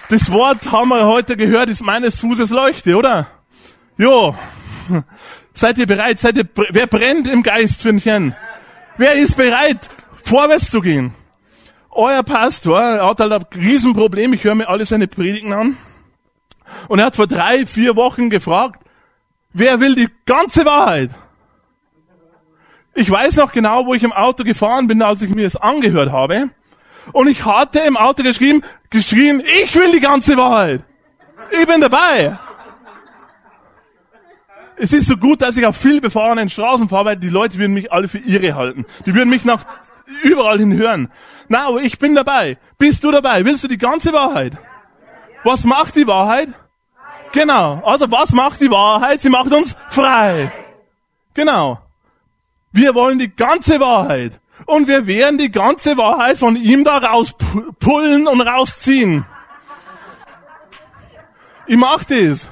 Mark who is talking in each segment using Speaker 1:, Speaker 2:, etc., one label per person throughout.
Speaker 1: Das Wort haben wir heute gehört, ist meines Fußes Leuchte, oder? Jo. Seid ihr bereit? Wer brennt im Geist für den Herrn? Wer ist bereit, vorwärts zu gehen? Euer Pastor, er hat halt ein Riesenproblem. Ich höre mir alle seine Predigten an. Und er hat vor 3-4 Wochen gefragt, wer will die ganze Wahrheit? Ich weiß noch genau, wo ich im Auto gefahren bin, als ich mir es angehört habe. Und ich hatte im Auto geschrien, ich will die ganze Wahrheit. Ich bin dabei. Es ist so gut, dass ich auf viel befahrenen Straßen fahre, weil die Leute würden mich alle für irre halten. Die würden mich nach überall hin hören. Na, aber ich bin dabei. Bist du dabei? Willst du die ganze Wahrheit? Was macht die Wahrheit? Genau. Also was macht die Wahrheit? Sie macht uns frei. Genau. Wir wollen die ganze Wahrheit. Und wir werden die ganze Wahrheit von ihm da rauspullen und rausziehen. Ich mach das.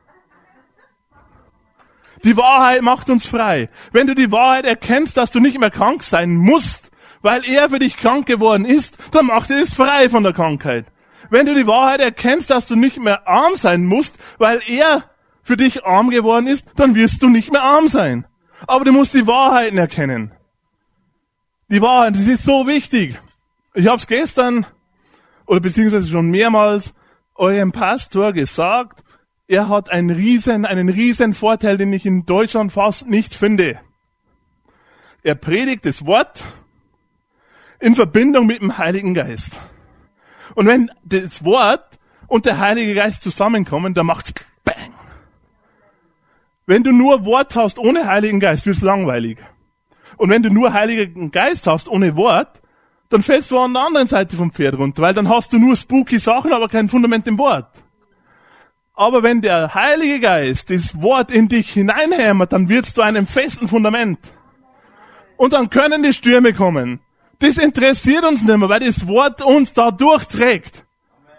Speaker 1: Die Wahrheit macht uns frei. Wenn du die Wahrheit erkennst, dass du nicht mehr krank sein musst, weil er für dich krank geworden ist, dann macht er es frei von der Krankheit. Wenn du die Wahrheit erkennst, dass du nicht mehr arm sein musst, weil er für dich arm geworden ist, dann wirst du nicht mehr arm sein. Aber du musst die Wahrheiten erkennen. Die Wahrheit, das ist so wichtig. Ich habe es gestern, oder beziehungsweise schon mehrmals, eurem Pastor gesagt, er hat einen riesen Vorteil, den ich in Deutschland fast nicht finde. Er predigt das Wort in Verbindung mit dem Heiligen Geist. Und wenn das Wort und der Heilige Geist zusammenkommen, dann macht's Bang. Wenn du nur Wort hast ohne Heiligen Geist, wird's langweilig. Und wenn du nur Heiligen Geist hast ohne Wort, dann fällst du an der anderen Seite vom Pferd runter, weil dann hast du nur spooky Sachen, aber kein Fundament im Wort. Aber wenn der Heilige Geist das Wort in dich hineinhämmert, dann wirst du einem festen Fundament. Und dann können die Stürme kommen. Das interessiert uns nicht mehr, weil das Wort uns da durchträgt.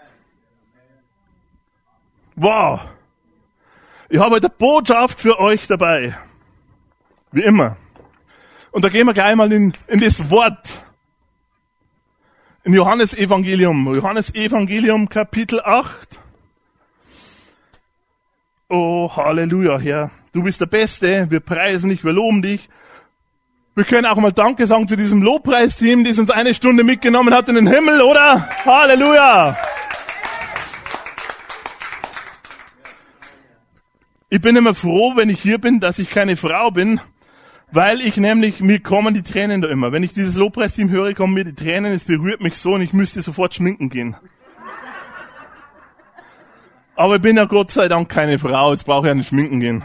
Speaker 1: Wow. Ich habe heute eine Botschaft für euch dabei. Wie immer. Und da gehen wir gleich mal in das Wort. In Johannes Evangelium Kapitel 8. Oh, Halleluja, Herr. Du bist der Beste. Wir preisen dich, wir loben dich. Wir können auch mal Danke sagen zu diesem Lobpreisteam, das uns 1 Stunde mitgenommen hat in den Himmel, oder? Halleluja! Ich bin immer froh, wenn ich hier bin, dass ich keine Frau bin, weil mir kommen die Tränen da immer. Wenn ich dieses Lobpreisteam höre, kommen mir die Tränen, es berührt mich so und ich müsste sofort schminken gehen. Aber ich bin ja Gott sei Dank keine Frau, jetzt brauche ich ja nicht schminken gehen.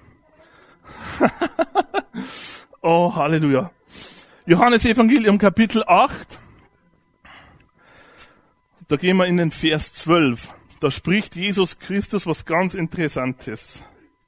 Speaker 1: Oh, Halleluja. Johannes Evangelium Kapitel 8. Da gehen wir in den Vers 12. Da spricht Jesus Christus was ganz Interessantes.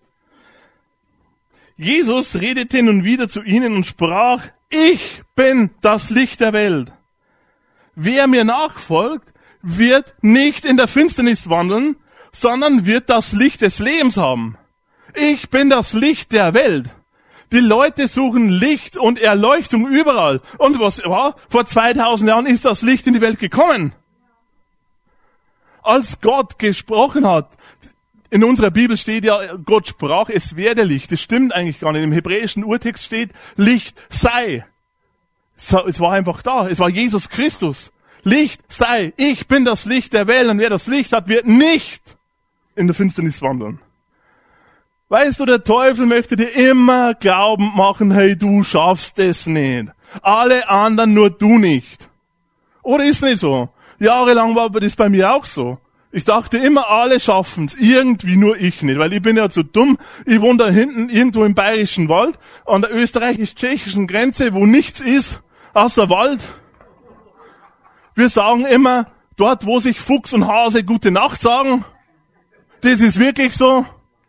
Speaker 1: Jesus redete nun wieder zu ihnen und sprach, ich bin das Licht der Welt. Wer mir nachfolgt, wird nicht in der Finsternis wandeln, sondern wird das Licht des Lebens haben. Ich bin das Licht der Welt. Die Leute suchen Licht und Erleuchtung überall. Und was war? Vor 2000 Jahren ist das Licht in die Welt gekommen. Als Gott gesprochen hat, in unserer Bibel steht ja, Gott sprach, es werde Licht. Das stimmt eigentlich gar nicht. Im hebräischen Urtext steht, Licht sei. Es war einfach da. Es war Jesus Christus. Licht sei. Ich bin das Licht der Welt. Und wer das Licht hat, wird nicht in der Finsternis wandeln. Weißt du, der Teufel möchte dir immer glaubend machen, hey, du schaffst es nicht. Alle anderen, nur du nicht. Oder ist nicht so? Jahrelang war das bei mir auch so. Ich dachte immer, alle schaffen's, irgendwie nur ich nicht, weil ich bin ja zu dumm. Ich wohne da hinten irgendwo im Bayerischen Wald, an der österreichisch-tschechischen Grenze, wo nichts ist, außer Wald. Wir sagen immer, dort, wo sich Fuchs und Hase gute Nacht sagen, das ist wirklich so.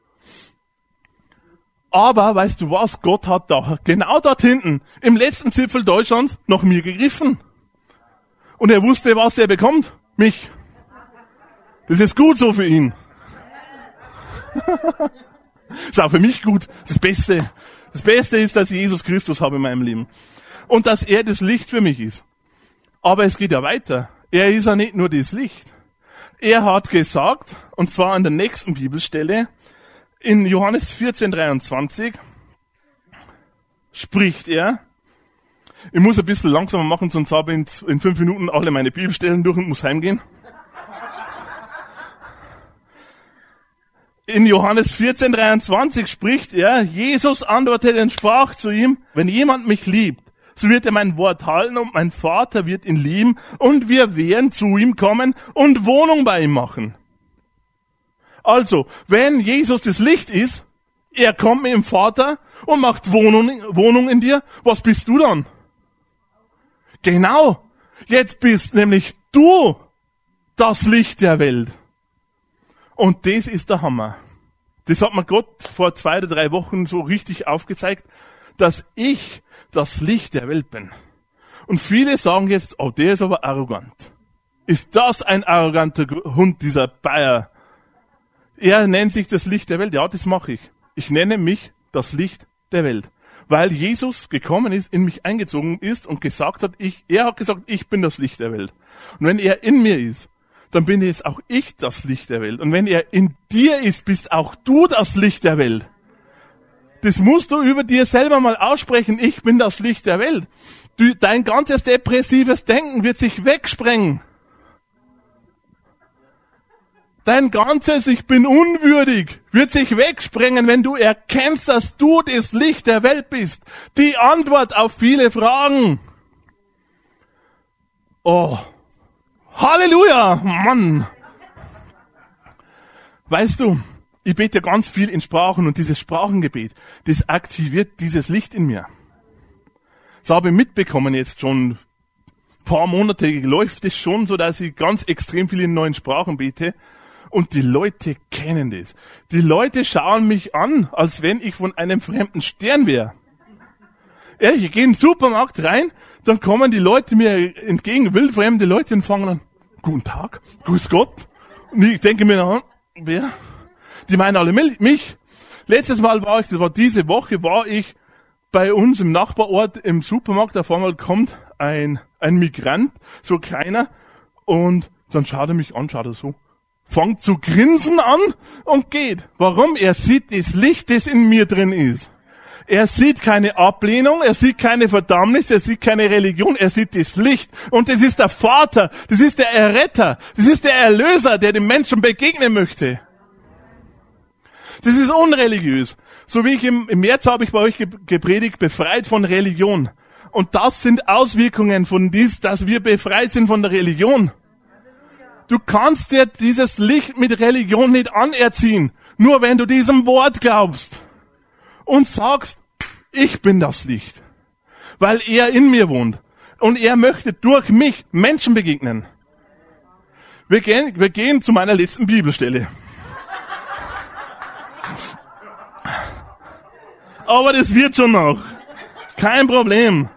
Speaker 1: Aber, weißt du was, Gott hat da, genau dort hinten, im letzten Zipfel Deutschlands, nach mir gegriffen. Und er wusste, was er bekommt. Mich. Das ist gut so für ihn. Ist auch für mich gut. Das Beste. Das Beste ist, dass ich Jesus Christus habe in meinem Leben. Und dass er das Licht für mich ist. Aber es geht ja weiter. Er ist ja nicht nur das Licht. Er hat gesagt, und zwar an der nächsten Bibelstelle, in Johannes 14,23, spricht er, ich muss ein bisschen langsamer machen, sonst habe ich in 5 Minuten alle meine Bibelstellen durch und muss heimgehen. In Johannes 14,23 spricht er, Jesus antwortete und sprach zu ihm, wenn jemand mich liebt, so wird er mein Wort halten und mein Vater wird ihn lieben und wir werden zu ihm kommen und Wohnung bei ihm machen. Also, wenn Jesus das Licht ist, er kommt mit dem Vater und macht Wohnung in dir, was bist du dann? Genau, jetzt bist nämlich du das Licht der Welt. Und das ist der Hammer. Das hat mir Gott vor 2 oder 3 Wochen so richtig aufgezeigt, dass ich das Licht der Welt bin. Und viele sagen jetzt, oh, der ist aber arrogant. Ist das ein arroganter Hund, dieser Bayer? Er nennt sich das Licht der Welt. Ja, das mache ich. Ich nenne mich das Licht der Welt. Weil Jesus gekommen ist, in mich eingezogen ist und gesagt hat, er hat gesagt, ich bin das Licht der Welt. Und wenn er in mir ist, dann bin jetzt auch ich das Licht der Welt. Und wenn er in dir ist, bist auch du das Licht der Welt. Das musst du über dir selber mal aussprechen. Ich bin das Licht der Welt. Dein ganzes depressives Denken wird sich wegsprengen. Dein ganzes Ich bin unwürdig wird sich wegsprengen, wenn du erkennst, dass du das Licht der Welt bist. Die Antwort auf viele Fragen. Oh, Halleluja, Mann. Weißt du, ich bete ganz viel in Sprachen und dieses Sprachengebet, das aktiviert dieses Licht in mir. So habe ich mitbekommen jetzt schon ein paar Monate läuft es schon so, dass ich ganz extrem viel in neuen Sprachen bete. Und die Leute kennen das. Die Leute schauen mich an, als wenn ich von einem fremden Stern wäre. Ehrlich, ich gehe in den Supermarkt rein, dann kommen die Leute mir entgegen, wildfremde Leute, und fangen an, guten Tag, grüß Gott. Und ich denke mir, wer? Die meinen alle mich. Letztes Mal diese Woche war ich bei uns im Nachbarort im Supermarkt, auf einmal kommt ein Migrant, so kleiner, und dann schaut er mich an, schaut er so. Fängt zu grinsen an und geht. Warum? Er sieht das Licht, das in mir drin ist. Er sieht keine Ablehnung, er sieht keine Verdammnis, er sieht keine Religion, er sieht das Licht. Und das ist der Vater, das ist der Erretter, das ist der Erlöser, der dem Menschen begegnen möchte. Das ist unreligiös. So wie ich im März habe ich bei euch gepredigt, befreit von Religion. Und das sind Auswirkungen von dass wir befreit sind von der Religion. Du kannst dir dieses Licht mit Religion nicht anerziehen, nur wenn du diesem Wort glaubst und sagst, ich bin das Licht, weil er in mir wohnt und er möchte durch mich Menschen begegnen. Wir gehen zu meiner letzten Bibelstelle. Aber das wird schon noch. Kein Problem.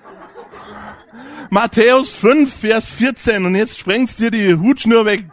Speaker 1: Matthäus 5, Vers 14. Und jetzt sprengst dir die Hutschnur weg.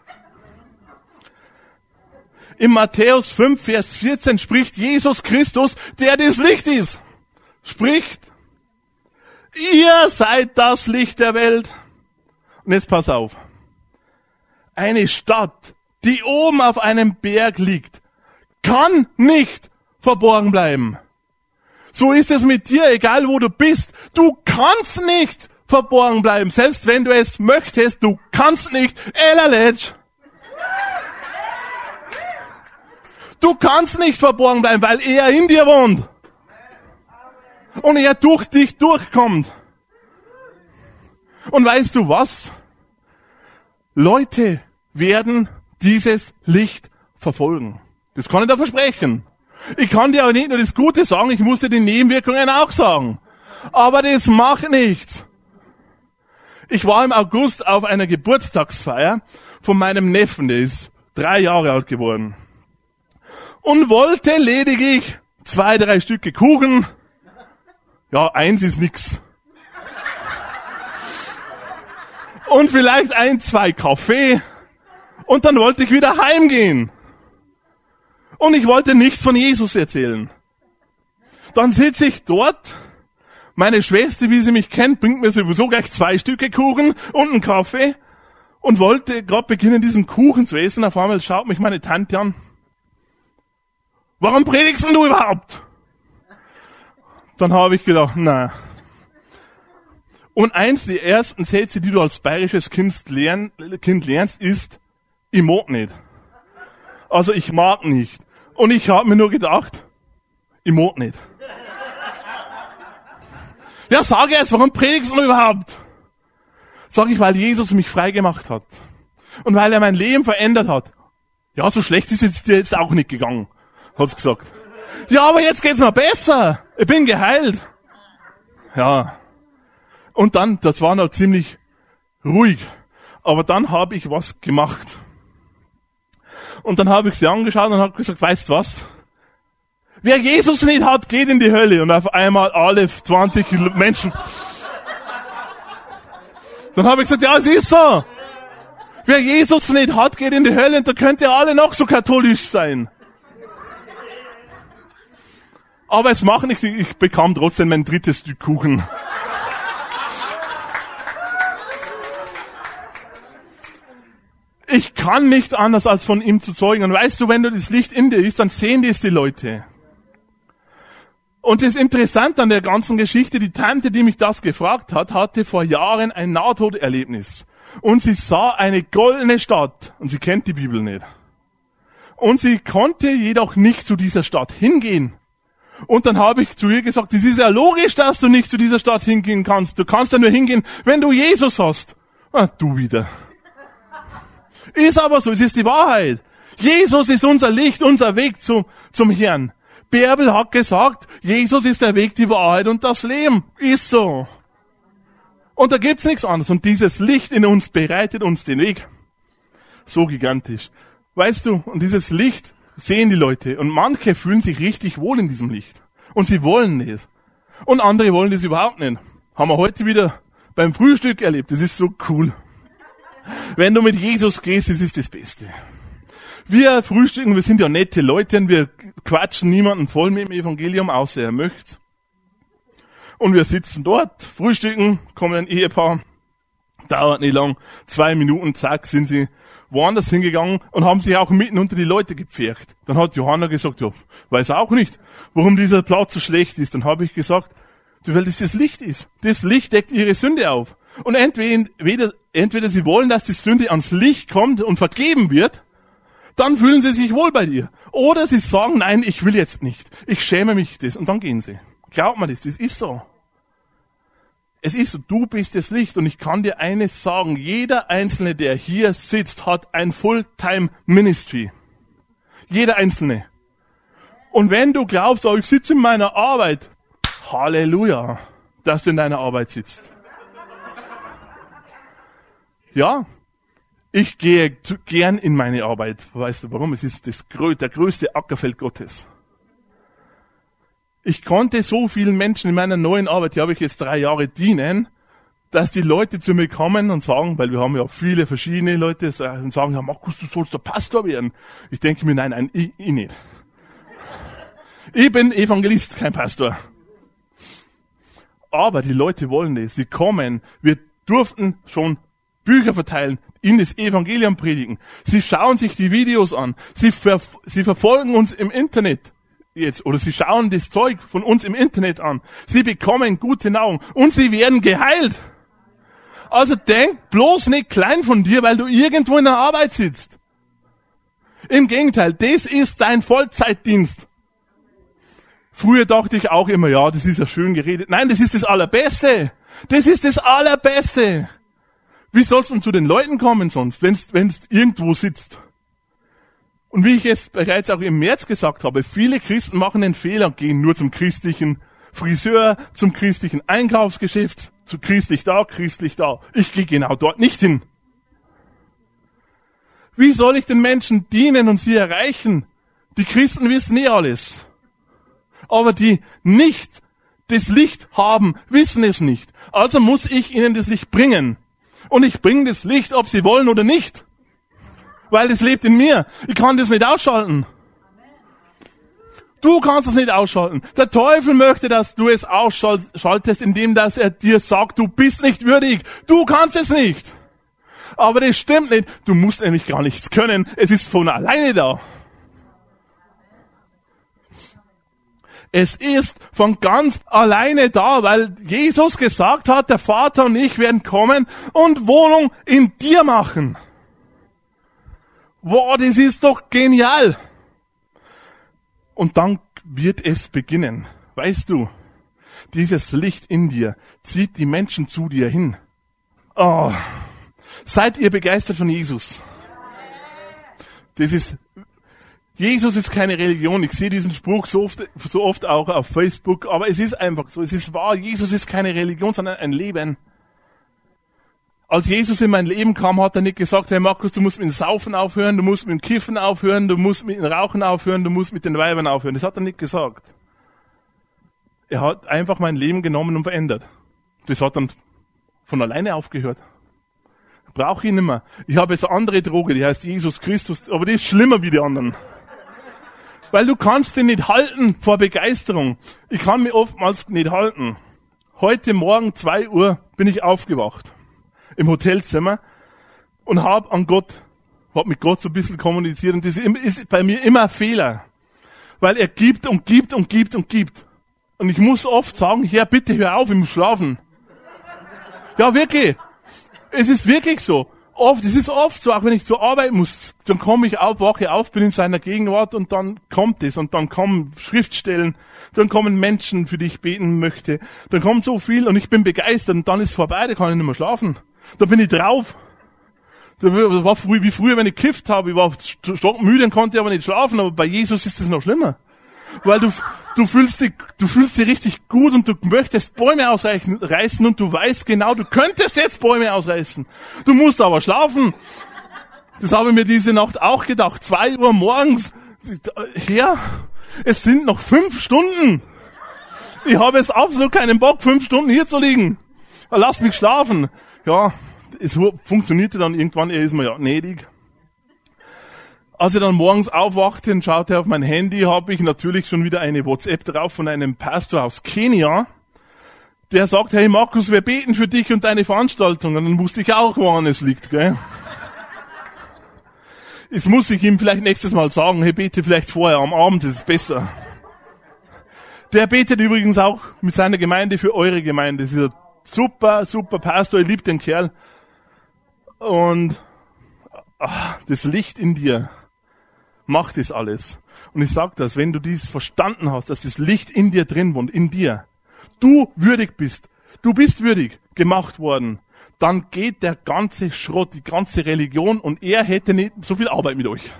Speaker 1: In Matthäus 5, Vers 14 spricht Jesus Christus, der das Licht ist. Spricht, ihr seid das Licht der Welt. Und jetzt pass auf. Eine Stadt, die oben auf einem Berg liegt, kann nicht verborgen bleiben. So ist es mit dir, egal wo du bist. Du kannst nicht verborgen bleiben. Selbst wenn du es möchtest, du kannst nicht. Du kannst nicht verborgen bleiben, weil er in dir wohnt. Und er durch dich durchkommt. Und weißt du was? Leute werden dieses Licht verfolgen. Das kann ich dir versprechen. Ich kann dir auch nicht nur das Gute sagen, ich muss dir die Nebenwirkungen auch sagen. Aber das macht nichts. Ich war im August auf einer Geburtstagsfeier von meinem Neffen, der ist 3 Jahre alt geworden. Und wollte lediglich 2, 3 Stücke Kuchen. Ja, 1 ist nix. Und vielleicht 1, 2 Kaffee. Und dann wollte ich wieder heimgehen. Und ich wollte nichts von Jesus erzählen. Dann sitze ich dort. Meine Schwester, wie sie mich kennt, bringt mir sowieso gleich 2 Stücke Kuchen und einen Kaffee. und wollte gerade beginnen, diesen Kuchen zu essen. Auf einmal schaut mich meine Tante an. Warum predigst denn du überhaupt? Dann habe ich gedacht, na. Und eins der ersten Sätze, die du als bayerisches Kind lernst, ist, ich mag nicht. Also ich mag nicht. Und ich habe mir nur gedacht, ich mag nicht. Ja, sag jetzt, warum predigst du überhaupt? Sag ich, weil Jesus mich frei gemacht hat. Und weil er mein Leben verändert hat. Ja, so schlecht ist es dir jetzt auch nicht gegangen, hat's gesagt. Ja, aber jetzt geht's mir besser. Ich bin geheilt. Ja. Und dann, das war noch ziemlich ruhig. Aber dann habe ich was gemacht. Und dann habe ich sie angeschaut und habe gesagt, weißt du was? Wer Jesus nicht hat, geht in die Hölle. Und auf einmal alle 20 Menschen. Dann habe ich gesagt, ja, es ist so. Wer Jesus nicht hat, geht in die Hölle. Und da könnt ihr alle noch so katholisch sein. Aber es macht nichts, ich bekam trotzdem mein drittes Stück Kuchen. Ich kann nicht anders, als von ihm zu zeugen. Und weißt du, wenn du das Licht in dir ist, dann sehen das die Leute. Und das Interessante an der ganzen Geschichte, die Tante, die mich das gefragt hat, hatte vor Jahren ein Nahtoderlebnis. Und sie sah eine goldene Stadt. Und sie kennt die Bibel nicht. Und sie konnte jedoch nicht zu dieser Stadt hingehen. Und dann habe ich zu ihr gesagt, das ist ja logisch, dass du nicht zu dieser Stadt hingehen kannst. Du kannst ja nur hingehen, wenn du Jesus hast. Ah, du wieder. Ist aber so, es ist die Wahrheit. Jesus ist unser Licht, unser Weg zum Herrn. Bärbel hat gesagt, Jesus ist der Weg, die Wahrheit und das Leben. Ist so. Und da gibt's nichts anderes. Und dieses Licht in uns bereitet uns den Weg. So gigantisch. Weißt du, und dieses Licht sehen die Leute. Und manche fühlen sich richtig wohl in diesem Licht. Und sie wollen es. Und andere wollen das überhaupt nicht. Haben wir heute wieder beim Frühstück erlebt. Das ist so cool. Wenn du mit Jesus gehst, das ist das Beste. Wir frühstücken, wir sind ja nette Leute und wir quatschen niemanden voll mit dem Evangelium, außer er möcht's. Und wir sitzen dort, frühstücken, kommt ein Ehepaar, dauert nicht lang, 2 Minuten, zack, sind sie woanders hingegangen und haben sich auch mitten unter die Leute gepfercht. Dann hat Johanna gesagt, ja, weiß auch nicht, warum dieser Platz so schlecht ist. Dann habe ich gesagt, weil das Licht ist. Das Licht deckt ihre Sünde auf. Und entweder sie wollen, dass die Sünde ans Licht kommt und vergeben wird, dann fühlen sie sich wohl bei dir. Oder sie sagen, nein, ich will jetzt nicht. Ich schäme mich das. Und dann gehen sie. Glaub mir das ist so. Es ist so, du bist das Licht. Und ich kann dir eines sagen, jeder Einzelne, der hier sitzt, hat ein Fulltime-Ministry. Jeder Einzelne. Und wenn du glaubst, oh, ich sitze in meiner Arbeit, Halleluja, dass du in deiner Arbeit sitzt. Ja, ich gehe gern in meine Arbeit. Weißt du warum? Es ist der größte Ackerfeld Gottes. Ich konnte so vielen Menschen in meiner neuen Arbeit, die habe ich jetzt 3 Jahre dienen, dass die Leute zu mir kommen und sagen, weil wir haben ja viele verschiedene Leute, und sagen, ja Markus, du sollst der Pastor werden. Ich denke mir, nein, ich nicht. Ich bin Evangelist, kein Pastor. Aber die Leute wollen das. Sie kommen. Wir durften schon Bücher verteilen, ihnen das Evangelium predigen. Sie schauen sich die Videos an. Sie verfolgen uns im Internet jetzt. Oder sie schauen das Zeug von uns im Internet an. Sie bekommen gute Nahrung. Und sie werden geheilt. Also denk bloß nicht klein von dir, weil du irgendwo in der Arbeit sitzt. Im Gegenteil, das ist dein Vollzeitdienst. Früher dachte ich auch immer, ja, das ist ja schön geredet. Nein, das ist das Allerbeste. Das ist das Allerbeste. Wie sollst du denn zu den Leuten kommen sonst, wenn's irgendwo sitzt? Und wie ich es bereits auch im März gesagt habe, viele Christen machen den Fehler, gehen nur zum christlichen Friseur, zum christlichen Einkaufsgeschäft, zu christlich da. Ich gehe genau dort nicht hin. Wie soll ich den Menschen dienen und sie erreichen? Die Christen wissen eh alles. Aber die nicht das Licht haben, wissen es nicht. Also muss ich ihnen das Licht bringen. Und ich bringe das Licht, ob sie wollen oder nicht. Weil das lebt in mir. Ich kann das nicht ausschalten. Du kannst es nicht ausschalten. Der Teufel möchte, dass du es ausschaltest, indem dass er dir sagt, du bist nicht würdig. Du kannst es nicht. Aber das stimmt nicht. Du musst nämlich gar nichts können. Es ist von alleine da. Es ist von ganz alleine da, weil Jesus gesagt hat, der Vater und ich werden kommen und Wohnung in dir machen. Wow, das ist doch genial. Und dann wird es beginnen. Weißt du, dieses Licht in dir zieht die Menschen zu dir hin. Oh, seid ihr begeistert von Jesus? Jesus ist keine Religion. Ich sehe diesen Spruch so oft auch auf Facebook, aber es ist einfach so. Es ist wahr. Jesus ist keine Religion, sondern ein Leben. Als Jesus in mein Leben kam, hat er nicht gesagt, hey Markus, du musst mit dem Saufen aufhören, du musst mit dem Kiffen aufhören, du musst mit dem Rauchen aufhören, du musst mit den Weibern aufhören. Das hat er nicht gesagt. Er hat einfach mein Leben genommen und verändert. Das hat dann von alleine aufgehört. Brauche ich nicht mehr. Ich habe jetzt eine andere Droge, die heißt Jesus Christus, aber die ist schlimmer wie die anderen. Weil du kannst dich nicht halten vor Begeisterung. Ich kann mich oftmals nicht halten. Heute Morgen 2 Uhr bin ich aufgewacht. Im Hotelzimmer. Und hab mit Gott so ein bisschen kommuniziert. Und das ist bei mir immer ein Fehler. Weil er gibt und gibt und gibt und gibt. Und ich muss oft sagen, Herr, bitte hör auf, ich muss schlafen. Ja, wirklich. Es ist wirklich so. Es ist oft so, auch wenn ich zur Arbeit muss, dann komme ich auf, wache auf, bin in seiner Gegenwart und dann kommt es und dann kommen Schriftstellen, dann kommen Menschen, für die ich beten möchte, dann kommt so viel und ich bin begeistert und dann ist es vorbei, da kann ich nicht mehr schlafen. Da bin ich drauf. Das war wie früher, wenn ich gekifft habe, ich war stockmüde und konnte aber nicht schlafen, aber bei Jesus ist es noch schlimmer. Weil du fühlst dich richtig gut und du möchtest Bäume ausreißen und du weißt genau, du könntest jetzt Bäume ausreißen. Du musst aber schlafen. Das habe ich mir diese Nacht auch gedacht. 2 Uhr morgens. Ja, es sind noch 5 Stunden. Ich habe jetzt absolut keinen Bock, 5 Stunden hier zu liegen. Lass mich schlafen. Ja, es funktionierte dann irgendwann, er ist mir ja gnädig. Als ich dann morgens aufwachte und schaute auf mein Handy, habe ich natürlich schon wieder eine WhatsApp drauf von einem Pastor aus Kenia, der sagt, hey Markus, wir beten für dich und deine Veranstaltung. Und dann wusste ich auch, woran es liegt, gell? Jetzt muss ich ihm vielleicht nächstes Mal sagen, hey, bete vielleicht vorher, am Abend ist es besser. Der betet übrigens auch mit seiner Gemeinde für eure Gemeinde. Das ist ein super Pastor, ich liebe den Kerl. Und das Licht in dir macht das alles. Und ich sage das, wenn du dies verstanden hast, dass das Licht in dir drin wohnt, in dir, du würdig bist, du bist würdig gemacht worden, dann geht der ganze Schrott, die ganze Religion und er hätte nicht so viel Arbeit mit euch.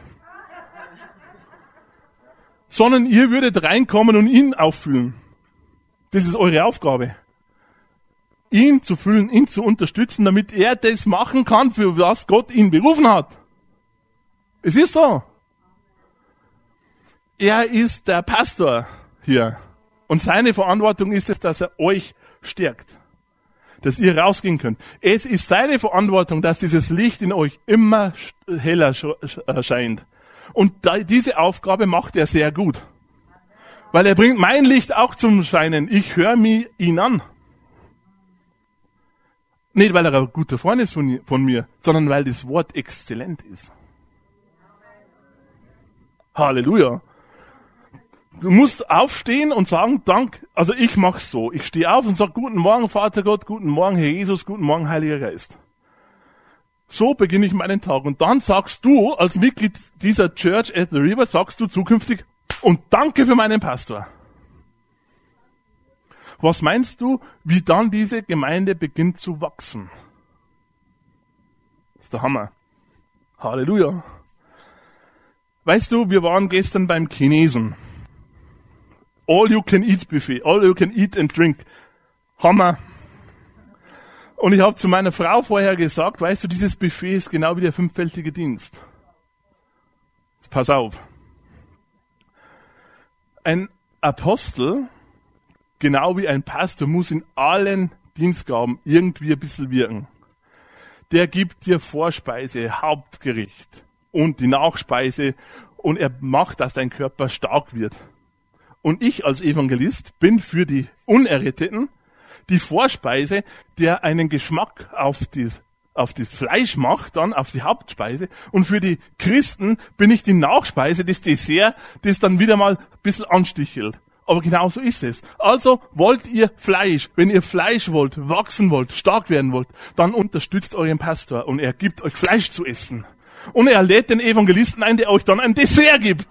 Speaker 1: Sondern ihr würdet reinkommen und ihn auffüllen. Das ist eure Aufgabe. Ihn zu füllen, ihn zu unterstützen, damit er das machen kann, für was Gott ihn berufen hat. Es ist so. Er ist der Pastor hier. Und seine Verantwortung ist es, dass er euch stärkt. Dass ihr rausgehen könnt. Es ist seine Verantwortung, dass dieses Licht in euch immer heller scheint. Und diese Aufgabe macht er sehr gut. Weil er bringt mein Licht auch zum Scheinen. Ich höre ihn an. Nicht, weil er ein guter Freund ist von mir, sondern weil das Wort exzellent ist. Halleluja. Du musst aufstehen und sagen, also ich mach's so. Ich stehe auf und sage, guten Morgen, Vater Gott, guten Morgen, Herr Jesus, guten Morgen, Heiliger Geist. So beginne ich meinen Tag. Und dann sagst du, als Mitglied dieser Church at the River, sagst du zukünftig, und danke für meinen Pastor. Was meinst du, wie dann diese Gemeinde beginnt zu wachsen? Das ist der Hammer. Halleluja. Weißt du, wir waren gestern beim Chinesen. All-you-can-eat-Buffet. All-you-can-eat and drink. Hammer. Und ich habe zu meiner Frau vorher gesagt, weißt du, dieses Buffet ist genau wie der 5-fältige Dienst. Jetzt pass auf. Ein Apostel, genau wie ein Pastor, muss in allen Dienstgaben irgendwie ein bisschen wirken. Der gibt dir Vorspeise, Hauptgericht und die Nachspeise und er macht, dass dein Körper stark wird. Und ich als Evangelist bin für die Unerretteten die Vorspeise, der einen Geschmack auf auf das Fleisch mache, dann auf die Hauptspeise. Und für die Christen bin ich die Nachspeise, das Dessert, das dann wieder mal ein bisschen anstichelt. Aber genau so ist es. Also wollt ihr Fleisch. Wenn ihr Fleisch wollt, wachsen wollt, stark werden wollt, dann unterstützt euren Pastor und er gibt euch Fleisch zu essen. Und er lädt den Evangelisten ein, der euch dann ein Dessert gibt.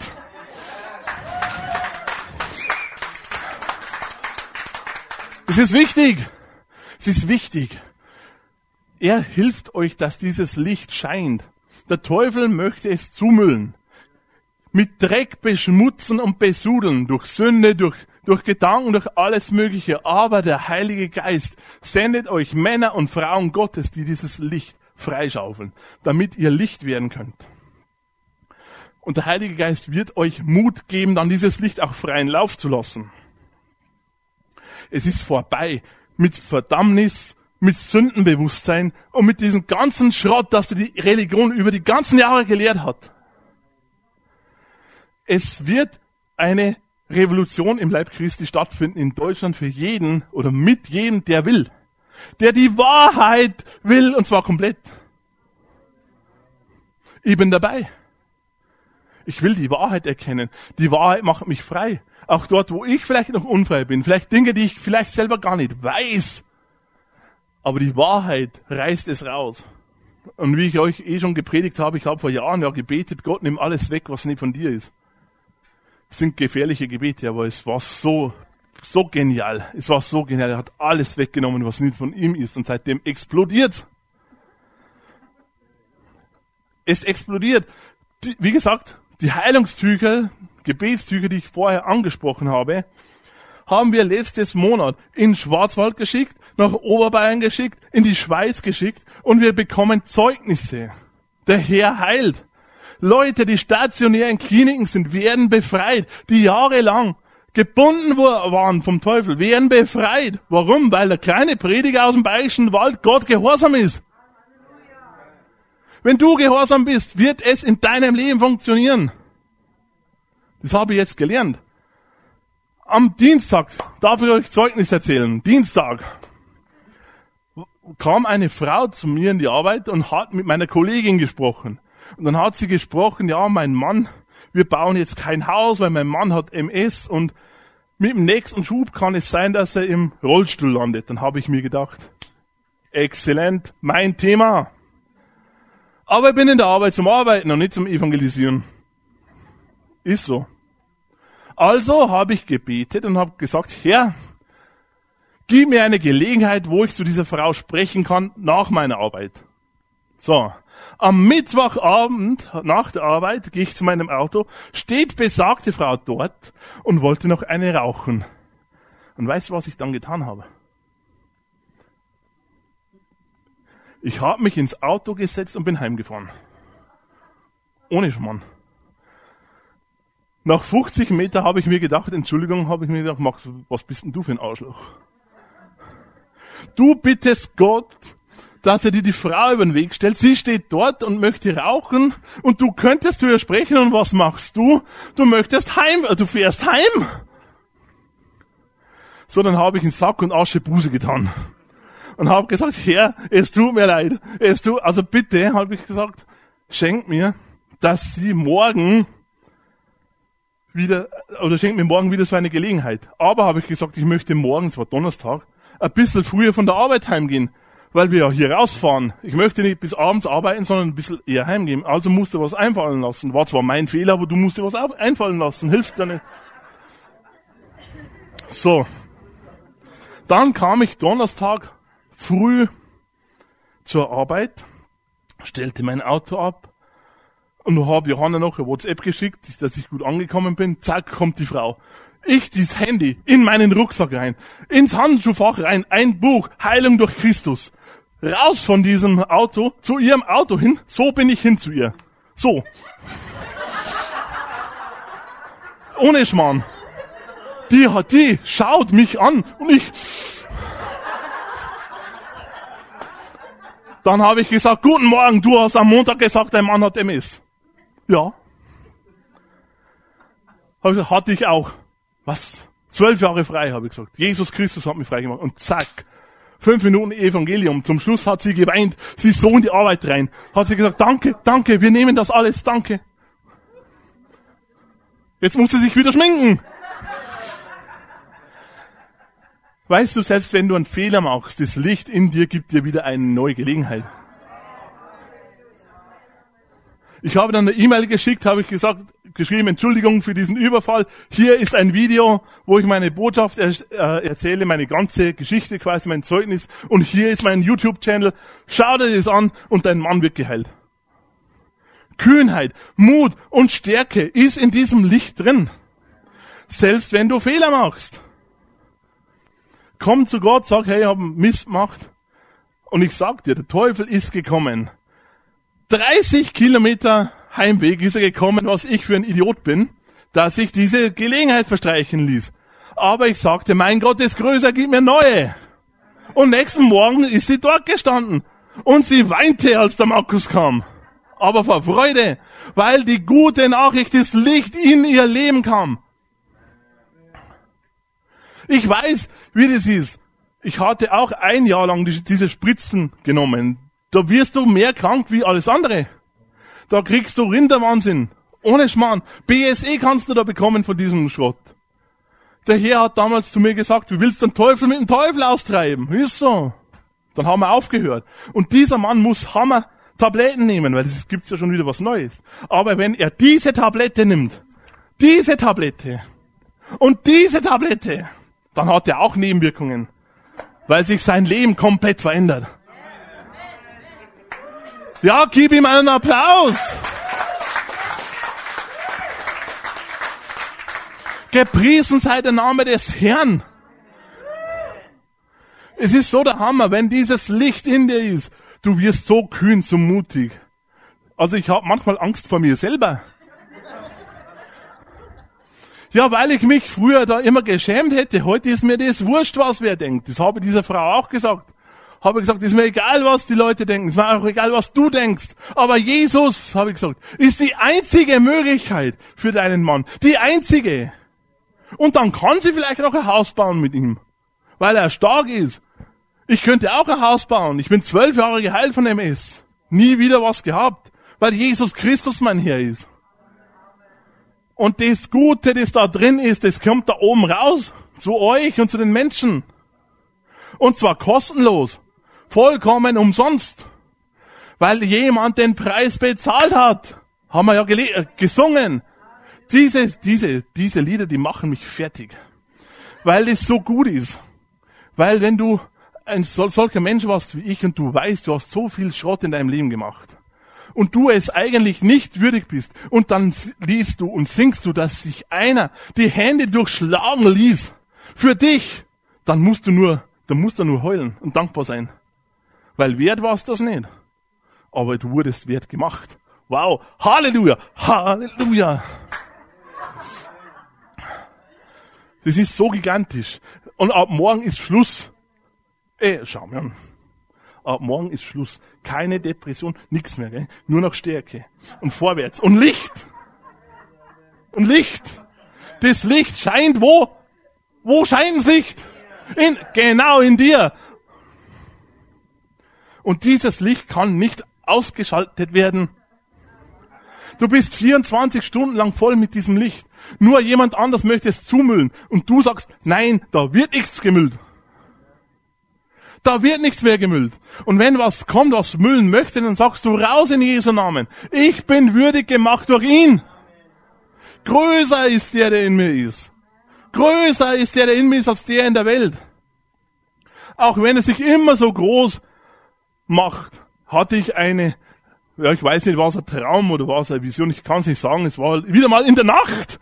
Speaker 1: Es ist wichtig. Es ist wichtig. Er hilft euch, dass dieses Licht scheint. Der Teufel möchte es zumüllen. Mit Dreck beschmutzen und besudeln, durch Sünde, durch Gedanken, durch alles Mögliche. Aber der Heilige Geist sendet euch Männer und Frauen Gottes, die dieses Licht freischaufeln, damit ihr Licht werden könnt. Und der Heilige Geist wird euch Mut geben, dann dieses Licht auch freien Lauf zu lassen. Es ist vorbei mit Verdammnis, mit Sündenbewusstsein und mit diesem ganzen Schrott, das die Religion über die ganzen Jahre gelehrt hat. Es wird eine Revolution im Leib Christi stattfinden in Deutschland für jeden oder mit jedem, der will. Der die Wahrheit will, und zwar komplett. Ich bin dabei. Ich will die Wahrheit erkennen. Die Wahrheit macht mich frei. Auch dort, wo ich vielleicht noch unfrei bin. Vielleicht Dinge, die ich vielleicht selber gar nicht weiß. Aber die Wahrheit reißt es raus. Und wie ich euch schon gepredigt habe, ich habe vor Jahren ja gebetet, Gott, nimm alles weg, was nicht von dir ist. Es sind gefährliche Gebete, aber es war so genial. Es war so genial. Er hat alles weggenommen, was nicht von ihm ist. Und seitdem explodiert. Es explodiert. Wie gesagt, die Heilungstücher, Gebetstücher, die ich vorher angesprochen habe, haben wir letztes Monat in Schwarzwald geschickt, nach Oberbayern geschickt, in die Schweiz geschickt und wir bekommen Zeugnisse. Der Herr heilt. Leute, die stationär in Kliniken sind, werden befreit, die jahrelang gebunden waren vom Teufel, werden befreit. Warum? Weil der kleine Prediger aus dem Bayerischen Wald Gott gehorsam ist. Wenn du gehorsam bist, wird es in deinem Leben funktionieren. Das habe ich jetzt gelernt. Am Dienstag, darf ich euch Zeugnis erzählen, Dienstag, kam eine Frau zu mir in die Arbeit und hat mit meiner Kollegin gesprochen. Und dann hat sie gesprochen, ja, mein Mann, wir bauen jetzt kein Haus, weil mein Mann hat MS und mit dem nächsten Schub kann es sein, dass er im Rollstuhl landet. Dann habe ich mir gedacht, exzellent, mein Thema. Aber ich bin in der Arbeit zum Arbeiten und nicht zum Evangelisieren. Ist so. Also habe ich gebetet und habe gesagt, Herr, gib mir eine Gelegenheit, wo ich zu dieser Frau sprechen kann nach meiner Arbeit. So, am Mittwochabend nach der Arbeit gehe ich zu meinem Auto, steht besagte Frau dort und wollte noch eine rauchen. Und weißt du, was ich dann getan habe? Ich habe mich ins Auto gesetzt und bin heimgefahren. Ohne Schmarrn. Nach 50 Meter habe ich mir gedacht, Max, was bist denn du für ein Arschloch? Du bittest Gott, dass er dir die Frau über den Weg stellt. Sie steht dort und möchte rauchen und du könntest zu ihr sprechen und was machst du? Du fährst heim. So, dann habe ich in Sack und Asche Buße getan. Und habe gesagt, Herr, es tut mir leid. Also bitte, habe ich gesagt, schenk mir, dass sie morgen wieder so eine Gelegenheit. Aber habe ich gesagt, ich möchte morgen, es war Donnerstag, ein bisschen früher von der Arbeit heimgehen, weil wir ja hier rausfahren. Ich möchte nicht bis abends arbeiten, sondern ein bisschen eher heimgehen. Also musst du was einfallen lassen. War zwar mein Fehler, aber du musst dir was einfallen lassen. Hilft dir nicht. So. Dann kam ich Donnerstag früh zur Arbeit, stellte mein Auto ab und habe Johanna noch eine WhatsApp geschickt, dass ich gut angekommen bin. Zack, kommt die Frau. Ich das Handy in meinen Rucksack rein, ins Handschuhfach rein, ein Buch, Heilung durch Christus. Raus von diesem Auto, zu ihrem Auto hin, so bin ich hin zu ihr. So. Ohne Schmarrn. Die schaut mich an und ich... Dann habe ich gesagt, guten Morgen, du hast am Montag gesagt, dein Mann hat MS. Ja. Hatte ich auch. Was? 12 Jahre frei, habe ich gesagt. Jesus Christus hat mich frei gemacht. Und zack, 5 Minuten Evangelium. Zum Schluss hat sie geweint. Sie ist so in die Arbeit rein. Hat sie gesagt, danke, danke, wir nehmen das alles, danke. Jetzt muss sie sich wieder schminken. Weißt du, selbst wenn du einen Fehler machst, das Licht in dir gibt dir wieder eine neue Gelegenheit. Ich habe dann eine E-Mail geschickt, habe ich geschrieben, Entschuldigung für diesen Überfall. Hier ist ein Video, wo ich meine Botschaft erzähle, meine ganze Geschichte, quasi mein Zeugnis. Und hier ist mein YouTube-Channel. Schau dir das an und dein Mann wird geheilt. Kühnheit, Mut und Stärke ist in diesem Licht drin. Selbst wenn du Fehler machst. Komm zu Gott, sag, hey, ich habe Mist gemacht. Und ich sag dir, der Teufel ist gekommen. 30 Kilometer Heimweg ist er gekommen, was ich für ein Idiot bin, dass ich diese Gelegenheit verstreichen ließ. Aber ich sagte, mein Gott ist größer, gib mir neue. Und nächsten Morgen ist sie dort gestanden. Und sie weinte, als der Markus kam. Aber vor Freude, weil die gute Nachricht, das Licht in ihr Leben kam. Ich weiß, wie das ist. Ich hatte auch 1 Jahr lang diese Spritzen genommen. Da wirst du mehr krank wie alles andere. Da kriegst du Rinderwahnsinn. Ohne Schmarrn. BSE kannst du da bekommen von diesem Schrott. Der Herr hat damals zu mir gesagt, du willst den Teufel mit dem Teufel austreiben. Ist so. Dann haben wir aufgehört. Und dieser Mann muss Hammer-Tabletten nehmen, weil es gibt's ja schon wieder was Neues. Aber wenn er diese Tablette nimmt, diese Tablette und diese Tablette, dann hat er auch Nebenwirkungen, weil sich sein Leben komplett verändert. Ja, gib ihm einen Applaus. Gepriesen sei der Name des Herrn. Es ist so der Hammer, wenn dieses Licht in dir ist. Du wirst so kühn, so mutig. Also ich habe manchmal Angst vor mir selber. Ja, weil ich mich früher da immer geschämt hätte. Heute ist mir das wurscht, was wer denkt. Das habe ich dieser Frau auch gesagt. Habe gesagt, ist mir egal, was die Leute denken. Ist mir auch egal, was du denkst. Aber Jesus, habe ich gesagt, ist die einzige Möglichkeit für deinen Mann. Die einzige. Und dann kann sie vielleicht noch ein Haus bauen mit ihm. Weil er stark ist. Ich könnte auch ein Haus bauen. Ich bin 12 Jahre geheilt von MS. Nie wieder was gehabt. Weil Jesus Christus mein Herr ist. Und das Gute, das da drin ist, das kommt da oben raus. Zu euch und zu den Menschen. Und zwar kostenlos. Vollkommen umsonst. Weil jemand den Preis bezahlt hat. Haben wir ja gesungen. Diese Lieder, die machen mich fertig. Weil das so gut ist. Weil wenn du ein solcher Mensch warst wie ich und du weißt, du hast so viel Schrott in deinem Leben gemacht. Und du es eigentlich nicht würdig bist. Und dann liest du und singst du, dass sich einer die Hände durchschlagen ließ. Für dich. Dann musst du nur heulen und dankbar sein. Weil wert war es das nicht. Aber du wurdest wert gemacht. Wow. Halleluja. Halleluja. Das ist so gigantisch. Und ab morgen ist Schluss. Schau mal an. Ab morgen ist Schluss. Keine Depression, nichts mehr. Gell? Nur noch Stärke. Und vorwärts. Und Licht. Und Licht. Das Licht scheint wo? Wo scheint das Licht? Genau in dir. Und dieses Licht kann nicht ausgeschaltet werden. Du bist 24 Stunden lang voll mit diesem Licht. Nur jemand anders möchte es zumüllen. Und du sagst, nein, da wird nichts gemüllt. Da wird nichts mehr gemüllt. Und wenn was kommt, was müllen möchte, dann sagst du raus in Jesu Namen. Ich bin würdig gemacht durch ihn. Größer ist der in mir ist. Größer ist der in mir ist, als der in der Welt. Auch wenn es sich immer so groß macht, hatte ich ich weiß nicht, war es ein Traum oder war es eine Vision, ich kann es nicht sagen, es war wieder mal in der Nacht.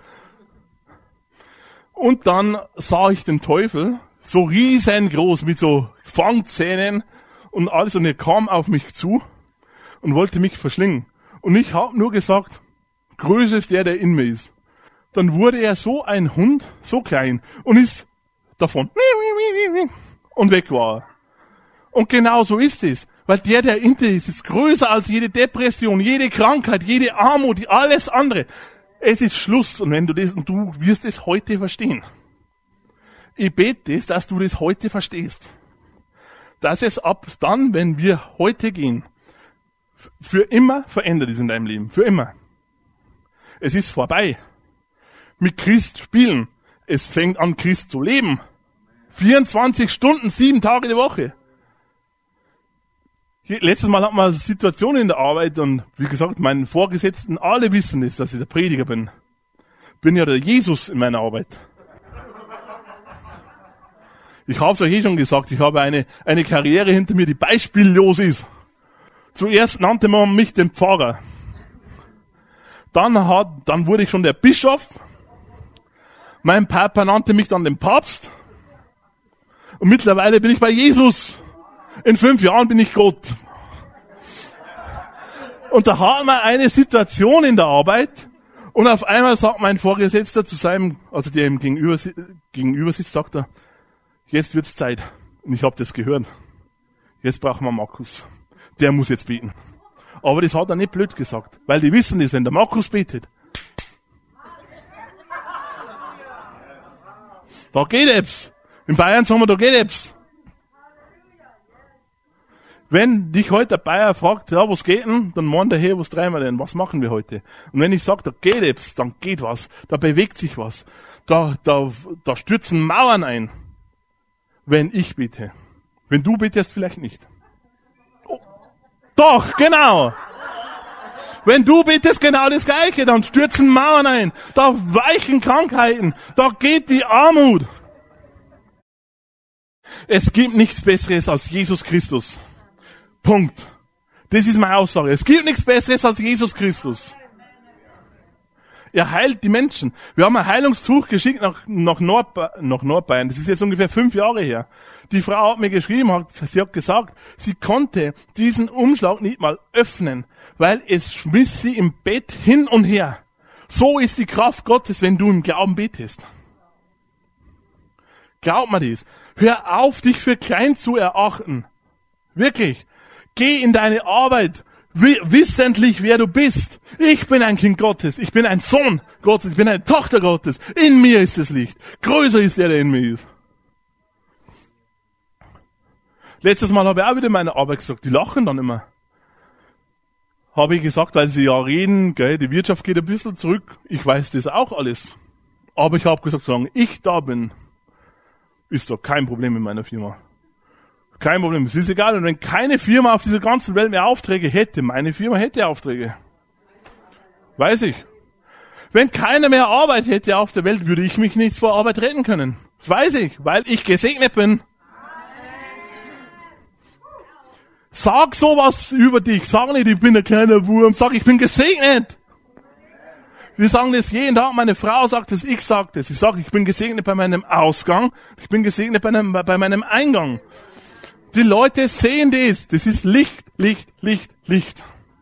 Speaker 1: Und dann sah ich den Teufel, so riesengroß, mit so Fangzähnen und alles, und er kam auf mich zu und wollte mich verschlingen. Und ich habe nur gesagt, größer ist der in mir ist. Dann wurde er so ein Hund, so klein, und ist davon. Und weg war er. Und genau so ist es. Weil der in dir ist größer als jede Depression, jede Krankheit, jede Armut, alles andere. Es ist Schluss. Und du wirst es heute verstehen. Ich bete es, dass du das heute verstehst. dass es ab dann, wenn wir heute gehen, für immer verändert ist in deinem Leben. Für immer. Es ist vorbei. Mit Christ spielen. Es fängt an, Christ zu leben. 24 Stunden, 7 Tage die Woche. Letztes Mal hatten wir eine Situation in der Arbeit und wie gesagt, meinen Vorgesetzten, alle wissen es, dass ich der Prediger bin. Bin ja der Jesus in meiner Arbeit. Ich habe es euch schon gesagt, ich habe eine Karriere hinter mir, die beispiellos ist. Zuerst nannte man mich den Pfarrer. Dann wurde ich schon der Bischof. Mein Papa nannte mich dann den Papst. Und mittlerweile bin ich bei Jesus. In 5 Jahren bin ich Gott. Und da haben wir eine Situation in der Arbeit und auf einmal sagt mein Vorgesetzter zu seinem, also der ihm gegenüber sitzt, sagt er, jetzt wird's Zeit. Und ich habe das gehört. Jetzt brauchen wir Markus. Der muss jetzt beten. Aber das hat er nicht blöd gesagt, weil die wissen das, wenn der Markus betet. Da geht etwas. In Bayern sagen wir, da geht etwas. Wenn dich heute der Bayer fragt, ja, was geht denn? Dann meint er, hey, was treiben wir denn? Was machen wir heute? Und wenn ich sage, da geht etwas, dann geht was. Da bewegt sich was. Da stürzen Mauern ein. Wenn ich bete. Wenn du betest, vielleicht nicht. Oh, doch, genau. Wenn du betest, genau das Gleiche. Dann stürzen Mauern ein. Da weichen Krankheiten. Da geht die Armut. Es gibt nichts Besseres als Jesus Christus. Punkt. Das ist meine Aussage. Es gibt nichts Besseres als Jesus Christus. Er heilt die Menschen. Wir haben ein Heilungstuch geschickt nach Nordbayern. Das ist jetzt ungefähr 5 Jahre her. Die Frau hat mir geschrieben, sie hat gesagt, sie konnte diesen Umschlag nicht mal öffnen, weil es schmiss sie im Bett hin und her. So ist die Kraft Gottes, wenn du im Glauben betest. Glaub mir das. Hör auf, dich für klein zu erachten. Wirklich. Geh in deine Arbeit, wissentlich, wer du bist. Ich bin ein Kind Gottes. Ich bin ein Sohn Gottes. Ich bin eine Tochter Gottes. In mir ist das Licht. Größer ist der in mir ist. Letztes Mal habe ich auch wieder in meiner Arbeit gesagt, die lachen dann immer. Habe ich gesagt, weil sie ja reden, gell, die Wirtschaft geht ein bisschen zurück. Ich weiß das auch alles. Aber ich habe gesagt, solange ich da bin, ist da kein Problem in meiner Firma. Kein Problem, es ist egal. Und wenn keine Firma auf dieser ganzen Welt mehr Aufträge hätte, meine Firma hätte Aufträge. Weiß ich. Wenn keiner mehr Arbeit hätte auf der Welt, würde ich mich nicht vor Arbeit retten können. Das weiß ich, weil ich gesegnet bin. Sag sowas über dich. Sag nicht, ich bin ein kleiner Wurm. Sag, ich bin gesegnet. Wir sagen das jeden Tag. Meine Frau sagt es, ich sage das. Ich sage, ich bin gesegnet bei meinem Ausgang. Ich bin gesegnet bei meinem Eingang. Die Leute sehen das. Das ist Licht, Licht, Licht, Licht.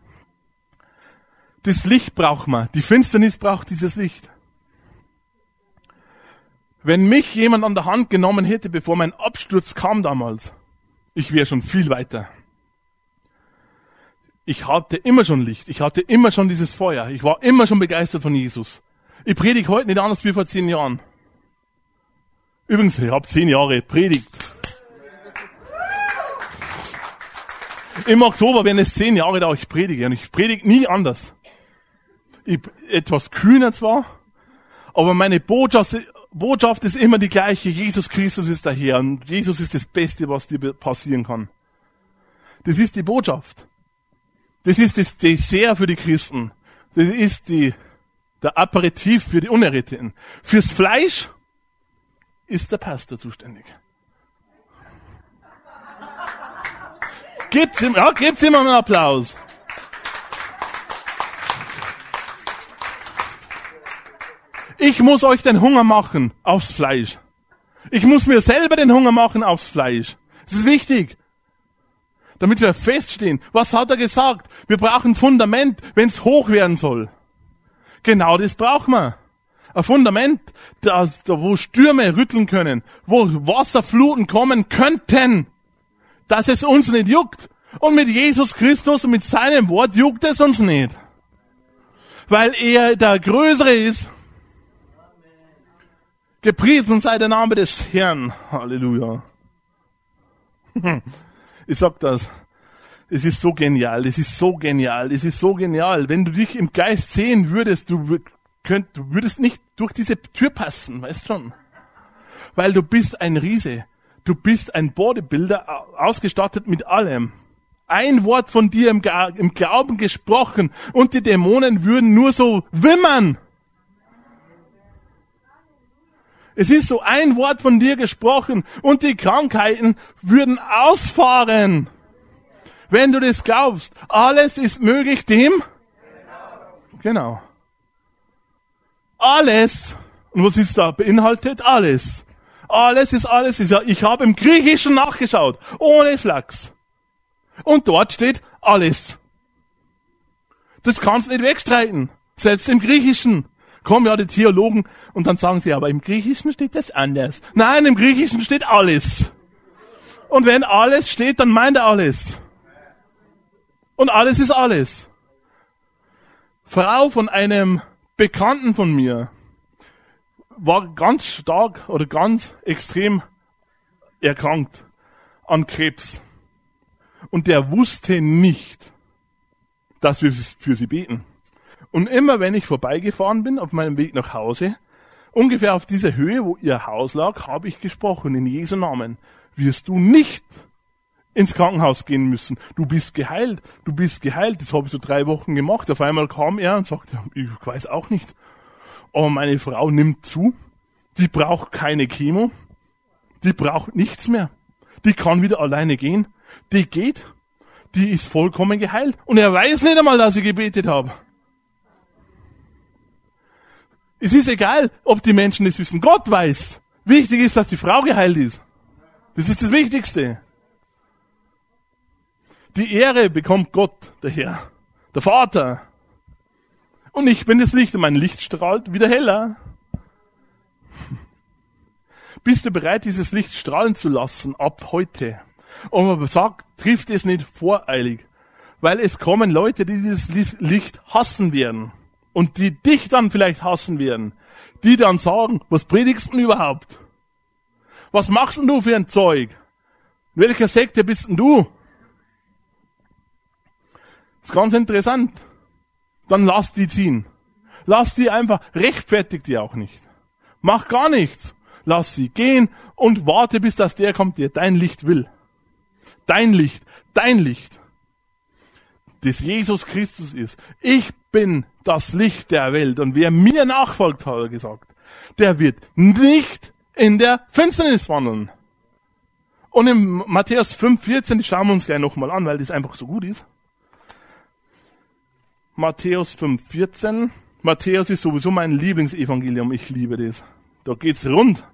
Speaker 1: Das Licht braucht man. Die Finsternis braucht dieses Licht. Wenn mich jemand an der Hand genommen hätte, bevor mein Absturz kam damals, ich wäre schon viel weiter. Ich hatte immer schon Licht. Ich hatte immer schon dieses Feuer. Ich war immer schon begeistert von Jesus. Ich predige heute nicht anders wie vor 10 Jahren. Übrigens, ich habe 10 Jahre predigt. Im Oktober werden es 10 Jahre da, ich predige. Und ich predige nie anders. Etwas kühner zwar, aber meine Botschaft ist immer die gleiche. Jesus Christus ist der Herr. Und Jesus ist das Beste, was dir passieren kann. Das ist die Botschaft. Das ist das Dessert für die Christen. Das ist der Aperitif für die Unerretteten. Fürs Fleisch ist der Pastor zuständig. Gibt's ihm einen Applaus. Ich muss euch den Hunger machen aufs Fleisch. Ich muss mir selber den Hunger machen aufs Fleisch. Das ist wichtig. Damit wir feststehen. Was hat er gesagt? Wir brauchen ein Fundament, wenn es hoch werden soll. Genau das brauchen wir. Ein Fundament, wo Stürme rütteln können, wo Wasserfluten kommen könnten, dass es uns nicht juckt. Und mit Jesus Christus und mit seinem Wort juckt es uns nicht. Weil er der Größere ist. Gepriesen sei der Name des Herrn. Halleluja. Ich sag das. Es ist so genial, das ist so genial, das ist so genial. Wenn du dich im Geist sehen würdest, du würdest nicht durch diese Tür passen, weißt schon? Weil du bist ein Riese. Du bist ein Bodybuilder, ausgestattet mit allem. Ein Wort von dir im Glauben gesprochen und die Dämonen würden nur so wimmern. Es ist so ein Wort von dir gesprochen und die Krankheiten würden ausfahren. Wenn du das glaubst, alles ist möglich dem? Genau. Alles. Und was ist da beinhaltet? Alles. Alles ist alles. Ich habe im Griechischen nachgeschaut. Ohne Flachs. Und dort steht alles. Das kannst du nicht wegstreiten. Selbst im Griechischen. Kommen ja die Theologen und dann sagen sie, aber im Griechischen steht das anders. Nein, im Griechischen steht alles. Und wenn alles steht, dann meint er alles. Und alles ist alles. Frau von einem Bekannten von mir war ganz stark oder ganz extrem erkrankt an Krebs. Und der wusste nicht, dass wir für sie beten. Und immer wenn ich vorbeigefahren bin auf meinem Weg nach Hause, ungefähr auf dieser Höhe, wo ihr Haus lag, habe ich gesprochen, in Jesu Namen, wirst du nicht ins Krankenhaus gehen müssen. Du bist geheilt, du bist geheilt. Das habe ich so 3 Wochen gemacht. Auf einmal kam er und sagte, ich weiß auch nicht. Aber meine Frau nimmt zu, die braucht keine Chemo, die braucht nichts mehr. Die kann wieder alleine gehen, die geht, die ist vollkommen geheilt. Und er weiß nicht einmal, dass ich gebetet habe. Es ist egal, ob die Menschen das wissen. Gott weiß. Wichtig ist, dass die Frau geheilt ist. Das ist das Wichtigste. Die Ehre bekommt Gott, der Herr, der Vater. Und ich bin das Licht und mein Licht strahlt wieder heller. Bist du bereit, dieses Licht strahlen zu lassen ab heute? Und man sagt, trifft es nicht voreilig. Weil es kommen Leute, die dieses Licht hassen werden. Und die dich dann vielleicht hassen werden. Die dann sagen, was predigst denn überhaupt? Was machst denn du für ein Zeug? In welcher Sekte bist denn du? Das ist ganz interessant. Dann lass die ziehen. Lass die einfach, rechtfertig die auch nicht. Mach gar nichts. Lass sie gehen und warte, bis das der kommt, der dein Licht will. Dein Licht, das Jesus Christus ist. Ich bin das Licht der Welt und wer mir nachfolgt, hat er gesagt, der wird nicht in der Finsternis wandeln. Und in Matthäus 5,14, die schauen wir uns gleich nochmal an, weil das einfach so gut ist. Matthäus 5,14. Matthäus ist sowieso mein Lieblingsevangelium, ich liebe das. Da geht's rund.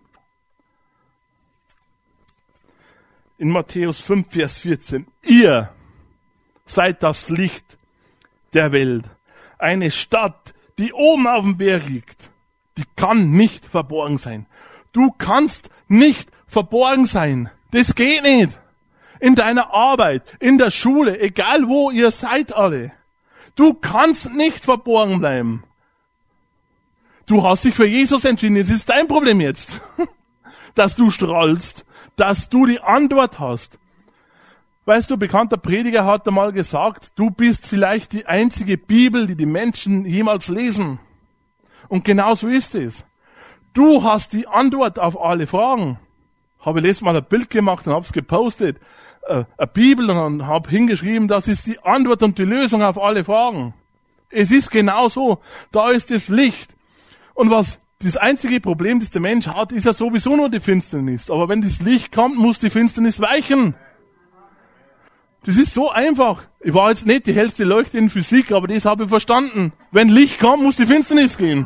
Speaker 1: In Matthäus 5, Vers 14. Ihr seid das Licht der Welt. Eine Stadt, die oben auf dem Berg liegt, die kann nicht verborgen sein. Du kannst nicht verborgen sein. Das geht nicht. In deiner Arbeit, in der Schule, egal wo ihr seid alle. Du kannst nicht verborgen bleiben. Du hast dich für Jesus entschieden. Das ist dein Problem jetzt. Dass du strahlst, dass du die Antwort hast. Weißt du, bekannter Prediger hat einmal gesagt, du bist vielleicht die einzige Bibel, die die Menschen jemals lesen. Und genau so ist es. Du hast die Antwort auf alle Fragen. Habe letztes Mal ein Bild gemacht und habe es gepostet. Eine Bibel und habe hingeschrieben, das ist die Antwort und die Lösung auf alle Fragen. Es ist genau so. Da ist das Licht. Und das einzige Problem, das der Mensch hat, ist ja sowieso nur die Finsternis. Aber wenn das Licht kommt, muss die Finsternis weichen. Das ist so einfach. Ich war jetzt nicht die hellste Leuchte in Physik, aber das habe ich verstanden. Wenn Licht kommt, muss die Finsternis gehen.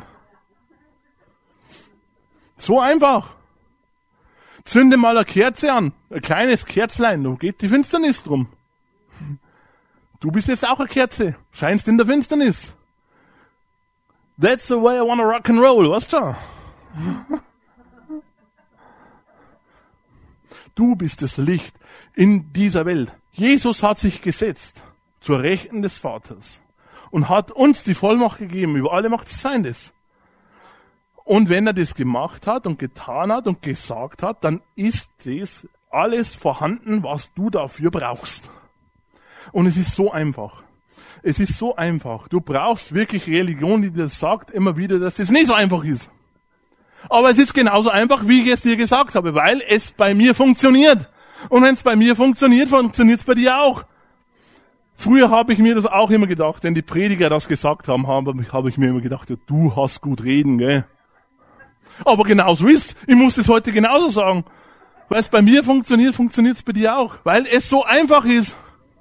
Speaker 1: So einfach. Zünde mal eine Kerze an. Ein kleines Kerzlein, da geht die Finsternis drum. Du bist jetzt auch eine Kerze. Scheinst in der Finsternis. That's the way I wanna rock and roll, weißt du? Du bist das Licht in dieser Welt. Jesus hat sich gesetzt zur Rechten des Vaters und hat uns die Vollmacht gegeben über alle Macht des Feindes. Und wenn er das gemacht hat und getan hat und gesagt hat, dann ist es alles vorhanden, was du dafür brauchst. Und es ist so einfach. Es ist so einfach. Du brauchst wirklich Religion, die dir sagt immer wieder, dass es nicht so einfach ist. Aber es ist genauso einfach, wie ich es dir gesagt habe, weil es bei mir funktioniert. Und wenn es bei mir funktioniert, funktioniert es bei dir auch. Früher habe ich mir das auch immer gedacht, wenn die Prediger das gesagt haben, habe ich mir immer gedacht, ja, du hast gut reden, gell? Aber genauso ist. Ich muss das heute genauso sagen. Weil es bei mir funktioniert, funktioniert es bei dir auch. Weil es so einfach ist.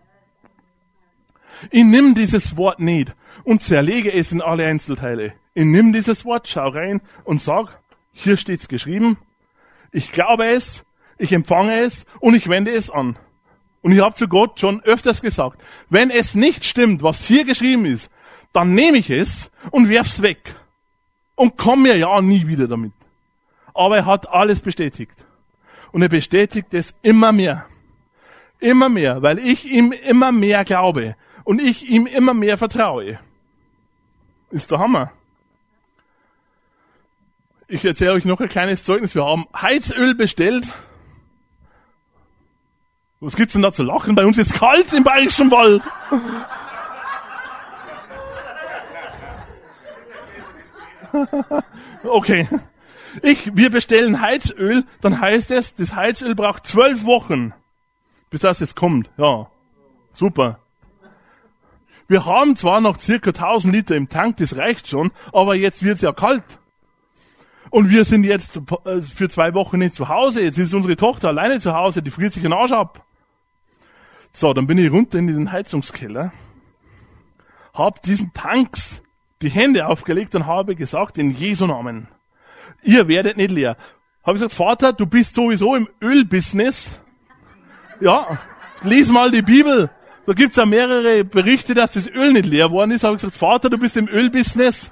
Speaker 1: Ich nimm dieses Wort nicht und zerlege es in alle Einzelteile. Ich nimm dieses Wort, schau rein und sag, hier steht's geschrieben, ich glaube es, ich empfange es und ich wende es an. Und ich habe zu Gott schon öfters gesagt, wenn es nicht stimmt, was hier geschrieben ist, dann nehme ich es und werf's weg. Und komm mir ja nie wieder damit. Aber er hat alles bestätigt. Und er bestätigt es immer mehr. Immer mehr, weil ich ihm immer mehr glaube. Und ich ihm immer mehr vertraue. Ist der Hammer. Ich erzähle euch noch ein kleines Zeugnis. Wir haben Heizöl bestellt. Was gibt's denn da zu lachen? Bei uns ist kalt im Bayerischen Wald. Okay. Wir bestellen Heizöl, dann heißt es, das Heizöl braucht 12 Wochen, bis das es kommt. Ja, super. Wir haben zwar noch circa 1000 Liter im Tank, das reicht schon, aber jetzt wird's ja kalt. Und wir sind jetzt für 2 Wochen nicht zu Hause. Jetzt ist unsere Tochter alleine zu Hause, die friert sich den Arsch ab. So, dann bin ich runter in den Heizungskeller, hab diesen Tanks die Hände aufgelegt und habe gesagt, in Jesu Namen, ihr werdet nicht leer. Habe gesagt, Vater, du bist sowieso im Ölbusiness. Ja, lies mal die Bibel. Da gibt's ja mehrere Berichte, dass das Öl nicht leer worden ist. Habe ich gesagt, Vater, du bist im Ölbusiness.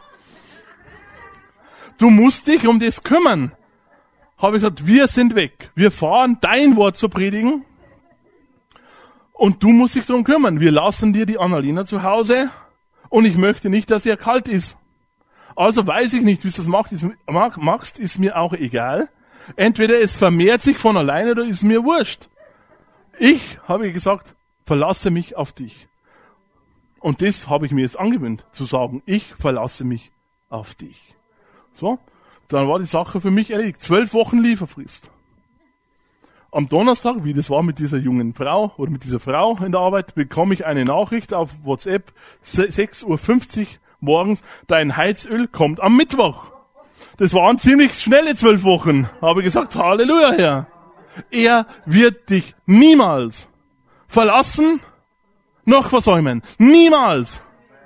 Speaker 1: Du musst dich um das kümmern. Habe ich gesagt, wir sind weg. Wir fahren, dein Wort zu predigen. Und du musst dich darum kümmern. Wir lassen dir die Annalena zu Hause. Und ich möchte nicht, dass ihr kalt ist. Also weiß ich nicht, wie du das machst, ist mir auch egal. Entweder es vermehrt sich von alleine oder ist mir wurscht. Ich habe gesagt, verlasse mich auf dich. Und das habe ich mir jetzt angewöhnt, zu sagen, ich verlasse mich auf dich. So, dann war die Sache für mich erledigt. 12 Wochen Lieferfrist. Am Donnerstag, wie das war mit dieser jungen Frau oder mit dieser Frau in der Arbeit, bekomme ich eine Nachricht auf WhatsApp, 6:50 Uhr morgens, dein Heizöl kommt am Mittwoch. Das waren ziemlich schnelle 12 Wochen. Habe gesagt, Halleluja, Herr. Er wird dich niemals verlassen, noch versäumen. Niemals.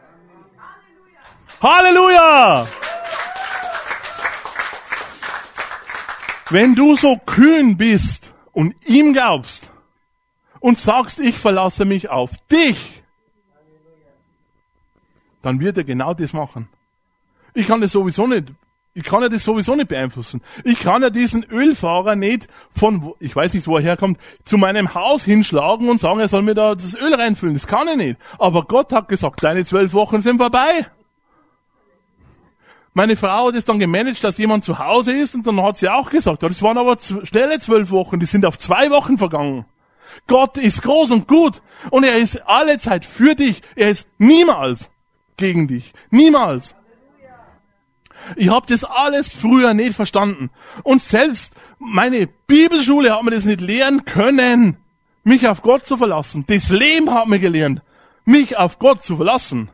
Speaker 1: Halleluja! Wenn du so kühn bist und ihm glaubst und sagst, ich verlasse mich auf dich, dann wird er genau das machen. Ich kann das sowieso nicht beeinflussen. Ich kann ja diesen Ölfahrer nicht ich weiß nicht, wo er herkommt, zu meinem Haus hinschlagen und sagen, er soll mir da das Öl reinfüllen. Das kann ich nicht. Aber Gott hat gesagt, deine 12 Wochen sind vorbei. Meine Frau hat es dann gemanagt, dass jemand zu Hause ist und dann hat sie auch gesagt, das waren aber schnelle 12 Wochen, die sind auf 2 Wochen vergangen. Gott ist groß und gut und er ist alle Zeit für dich. Er ist niemals gegen dich. Niemals. Ich habe das alles früher nicht verstanden. Und selbst meine Bibelschule hat mir das nicht lehren können, mich auf Gott zu verlassen. Das Leben hat mir gelernt, mich auf Gott zu verlassen.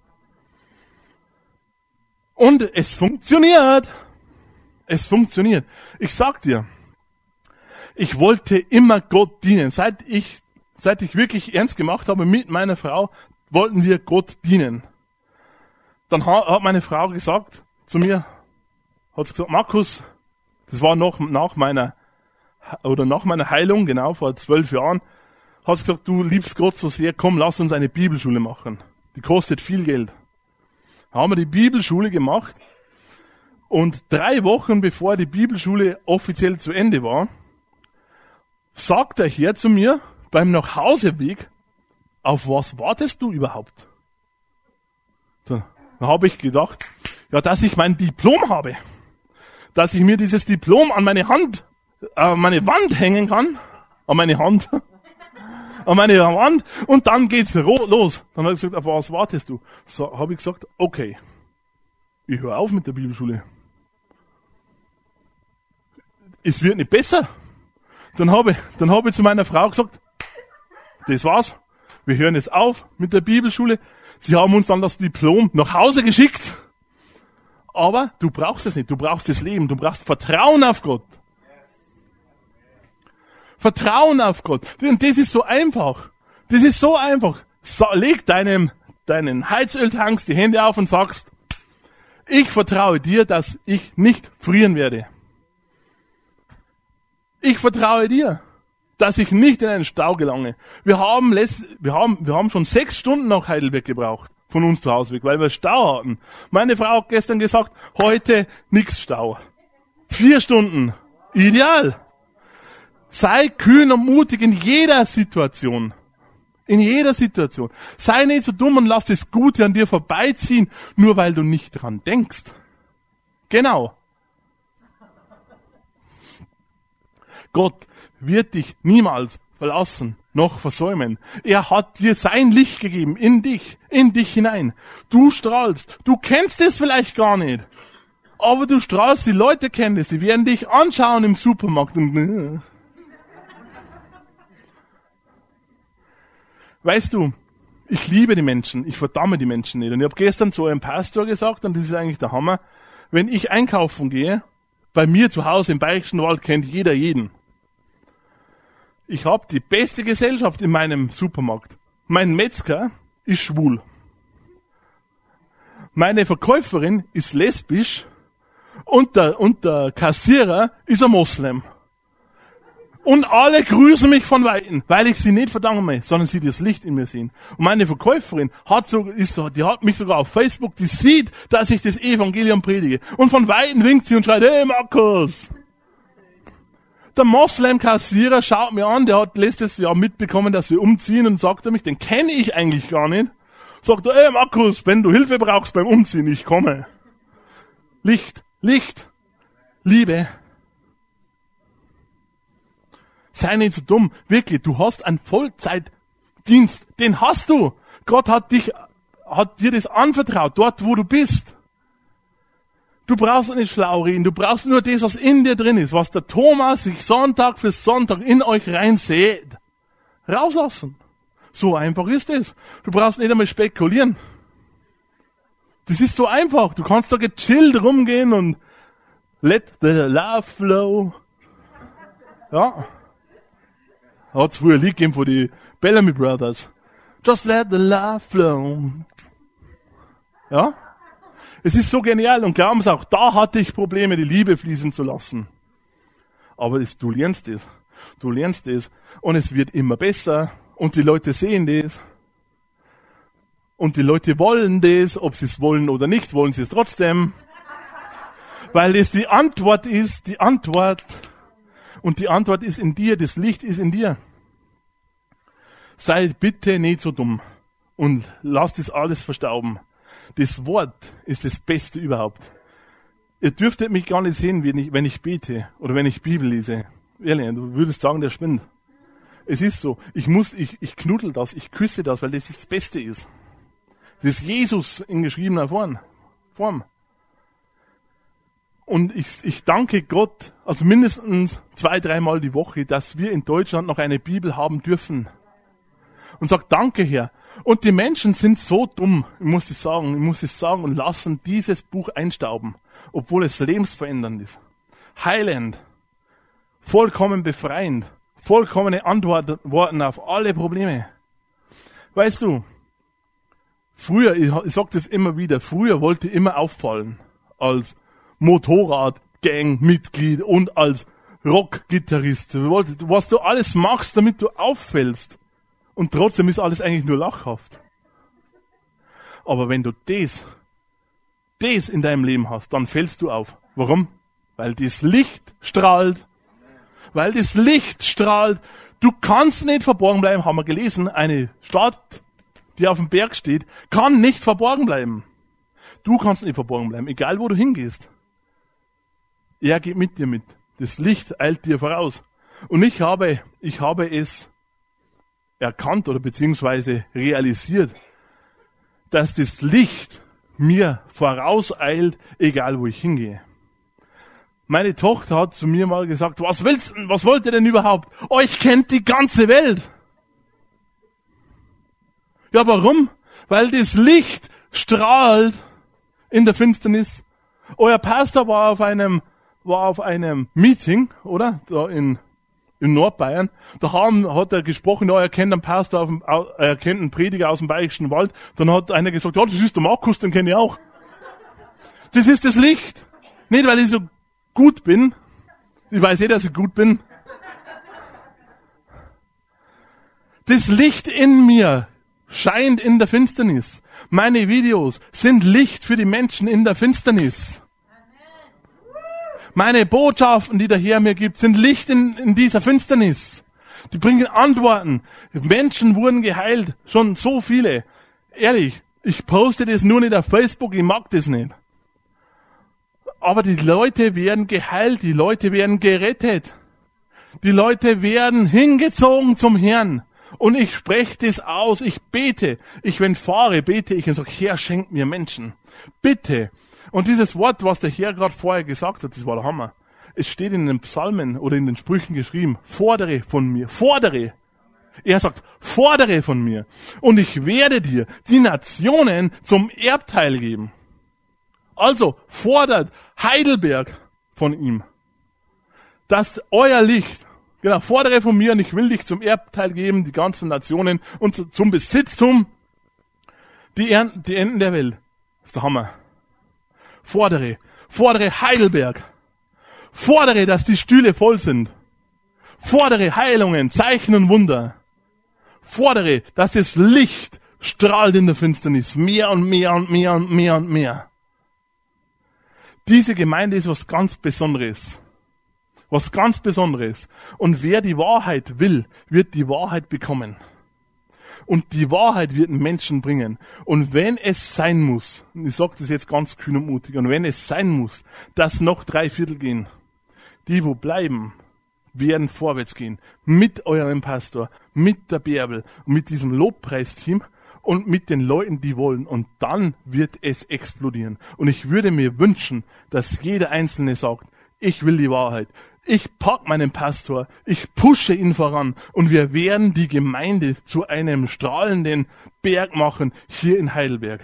Speaker 1: Und es funktioniert. Es funktioniert. Ich sag dir, ich wollte immer Gott dienen. Seit ich wirklich ernst gemacht habe mit meiner Frau, wollten wir Gott dienen. Dann hat meine Frau gesagt zu mir, hat sie gesagt, Markus, das war nach meiner Heilung, genau, vor 12 Jahren, hat sie gesagt, du liebst Gott so sehr, komm, lass uns eine Bibelschule machen. Die kostet viel Geld. Haben wir die Bibelschule gemacht und 3 Wochen bevor die Bibelschule offiziell zu Ende war, sagt der Herr zu mir beim Nachhauseweg, auf was wartest du überhaupt? Dann habe ich gedacht, ja, dass ich mein Diplom habe, dass ich mir dieses Diplom an meine Wand hängen kann an meine Hand. An meine Wand. Und dann geht's los. Dann hat er gesagt, auf was wartest du? So habe ich gesagt, okay, ich höre auf mit der Bibelschule. Es wird nicht besser. Dann habe ich zu meiner Frau gesagt, das war's. Wir hören jetzt auf mit der Bibelschule. Sie haben uns dann das Diplom nach Hause geschickt. Aber du brauchst es nicht. Du brauchst das Leben. Du brauchst Vertrauen auf Gott. Vertrauen auf Gott. Und das ist so einfach. Das ist so einfach. Leg deinen Heizöltanks die Hände auf und sagst, ich vertraue dir, dass ich nicht frieren werde. Ich vertraue dir, dass ich nicht in einen Stau gelange. Wir haben schon 6 Stunden nach Heidelberg gebraucht, von uns zu Hause weg, weil wir Stau hatten. Meine Frau hat gestern gesagt, heute nix Stau. 4 Stunden. Ideal. Sei kühn und mutig in jeder Situation. In jeder Situation. Sei nicht so dumm und lass das Gute an dir vorbeiziehen, nur weil du nicht dran denkst. Genau. Gott wird dich niemals verlassen noch versäumen. Er hat dir sein Licht gegeben in dich hinein. Du strahlst. Du kennst es vielleicht gar nicht. Aber du strahlst, die Leute kennen es. Sie werden dich anschauen im Supermarkt und weißt du, ich liebe die Menschen, ich verdamme die Menschen nicht. Und ich habe gestern zu einem Pastor gesagt, und das ist eigentlich der Hammer, wenn ich einkaufen gehe, bei mir zu Hause im Bayerischen Wald kennt jeder jeden. Ich habe die beste Gesellschaft in meinem Supermarkt. Mein Metzger ist schwul. Meine Verkäuferin ist lesbisch und der Kassierer ist ein Moslem. Und alle grüßen mich von Weitem, weil ich sie nicht verdanke, sondern sie das Licht in mir sehen. Und meine Verkäuferin die hat mich sogar auf Facebook, die sieht, dass ich das Evangelium predige. Und von Weitem winkt sie und schreit, hey Markus! Der Moslem-Kassierer schaut mir an, der hat letztes Jahr mitbekommen, dass wir umziehen und sagt er mich, den kenne ich eigentlich gar nicht. Sagt er, hey Markus, wenn du Hilfe brauchst beim Umziehen, ich komme. Licht, Liebe. Sei nicht so dumm. Wirklich, du hast einen Vollzeitdienst. Den hast du. Gott hat dir das anvertraut, dort wo du bist. Du brauchst nicht schlau reden. Du brauchst nur das, was in dir drin ist. Was der Thomas sich Sonntag für Sonntag in euch reinsät. Rauslassen. So einfach ist es. Du brauchst nicht einmal spekulieren. Das ist so einfach. Du kannst da gechillt rumgehen und let the love flow. Ja. Hat es früher ein Lied gegeben von die Bellamy Brothers. Just let the love flow. Ja? Es ist so genial und glauben Sie auch, da hatte ich Probleme, die Liebe fließen zu lassen. Aber du lernst es. Du lernst es. Und es wird immer besser. Und die Leute sehen das. Und die Leute wollen das. Ob sie es wollen oder nicht, wollen sie es trotzdem. Weil es die Antwort ist, Und die Antwort ist in dir, das Licht ist in dir. Sei bitte nicht so dumm und lass das alles verstauben. Das Wort ist das Beste überhaupt. Ihr dürftet mich gar nicht sehen, wenn ich bete oder wenn ich Bibel lese. Ehrlich, du würdest sagen, der spinnt. Es ist so, ich knuddel das, ich küsse das, weil das Beste ist. Das ist Jesus in geschriebener Form. Und ich danke Gott, also mindestens 2-3 Mal die Woche, dass wir in Deutschland noch eine Bibel haben dürfen. Und sag danke, Herr. Und die Menschen sind so dumm, ich muss es sagen, und lassen dieses Buch einstauben, obwohl es lebensverändernd ist. Heilend, vollkommen befreiend, vollkommene Antworten auf alle Probleme. Weißt du, früher, ich sag das immer wieder, früher wollte ich immer auffallen als Motorradgang-Mitglied und als Rock-Gitarrist. Was du alles machst, damit du auffällst. Und trotzdem ist alles eigentlich nur lachhaft. Aber wenn du das in deinem Leben hast, dann fällst du auf. Warum? Weil das Licht strahlt. Weil das Licht strahlt. Du kannst nicht verborgen bleiben, haben wir gelesen. Eine Stadt, die auf dem Berg steht, kann nicht verborgen bleiben. Du kannst nicht verborgen bleiben, egal wo du hingehst. Er geht mit dir mit. Das Licht eilt dir voraus. Und ich habe es erkannt oder beziehungsweise realisiert, dass das Licht mir vorauseilt, egal wo ich hingehe. Meine Tochter hat zu mir mal gesagt, was wollt ihr denn überhaupt? Euch kennt die ganze Welt. Ja, warum? Weil das Licht strahlt in der Finsternis. Euer Pastor war auf einem Meeting, oder? Da in Nordbayern. Da hat er gesprochen, ja, er kennt einen Pastor, er kennt einen Prediger aus dem Bayerischen Wald. Dann hat einer gesagt, ja, das ist der Markus, den kenne ich auch. Das ist das Licht. Nicht, weil ich so gut bin. Ich weiß dass ich gut bin. Das Licht in mir scheint in der Finsternis. Meine Videos sind Licht für die Menschen in der Finsternis. Meine Botschaften, die der Herr mir gibt, sind Licht in dieser Finsternis. Die bringen Antworten. Menschen wurden geheilt. Schon so viele. Ehrlich, ich poste das nur nicht auf Facebook, ich mag das nicht. Aber die Leute werden geheilt, die Leute werden gerettet. Die Leute werden hingezogen zum Herrn. Und ich spreche das aus, ich bete. Wenn ich fahre, bete ich und sage, Herr, schenk mir Menschen. Bitte. Und dieses Wort, was der Herr gerade vorher gesagt hat, das war der Hammer. Es steht in den Psalmen oder in den Sprüchen geschrieben, fordere von mir, fordere. Er sagt, fordere von mir. Und ich werde dir die Nationen zum Erbteil geben. Also fordert Heidelberg von ihm, dass euer Licht, genau, fordere von mir und ich will dich zum Erbteil geben, die ganzen Nationen und zum Besitztum, die Enden der Welt. Das ist der Hammer. Fordere Heidelberg. Fordere, dass die Stühle voll sind. Fordere Heilungen, Zeichen und Wunder. Fordere, dass das Licht strahlt in der Finsternis. Mehr und mehr und mehr und mehr und mehr. Diese Gemeinde ist was ganz Besonderes. Was ganz Besonderes. Und wer die Wahrheit will, wird die Wahrheit bekommen. Und die Wahrheit wird Menschen bringen. Und wenn es sein muss, und ich sage das jetzt ganz kühn und mutig, und wenn es sein muss, dass noch 3/4 gehen, die wo bleiben, werden vorwärts gehen. Mit eurem Pastor, mit der Bärbel und mit diesem Lobpreisteam und mit den Leuten, die wollen. Und dann wird es explodieren. Und ich würde mir wünschen, dass jeder Einzelne sagt, ich will die Wahrheit. Ich pack meinen Pastor, ich pushe ihn voran und wir werden die Gemeinde zu einem strahlenden Berg machen hier in Heidelberg.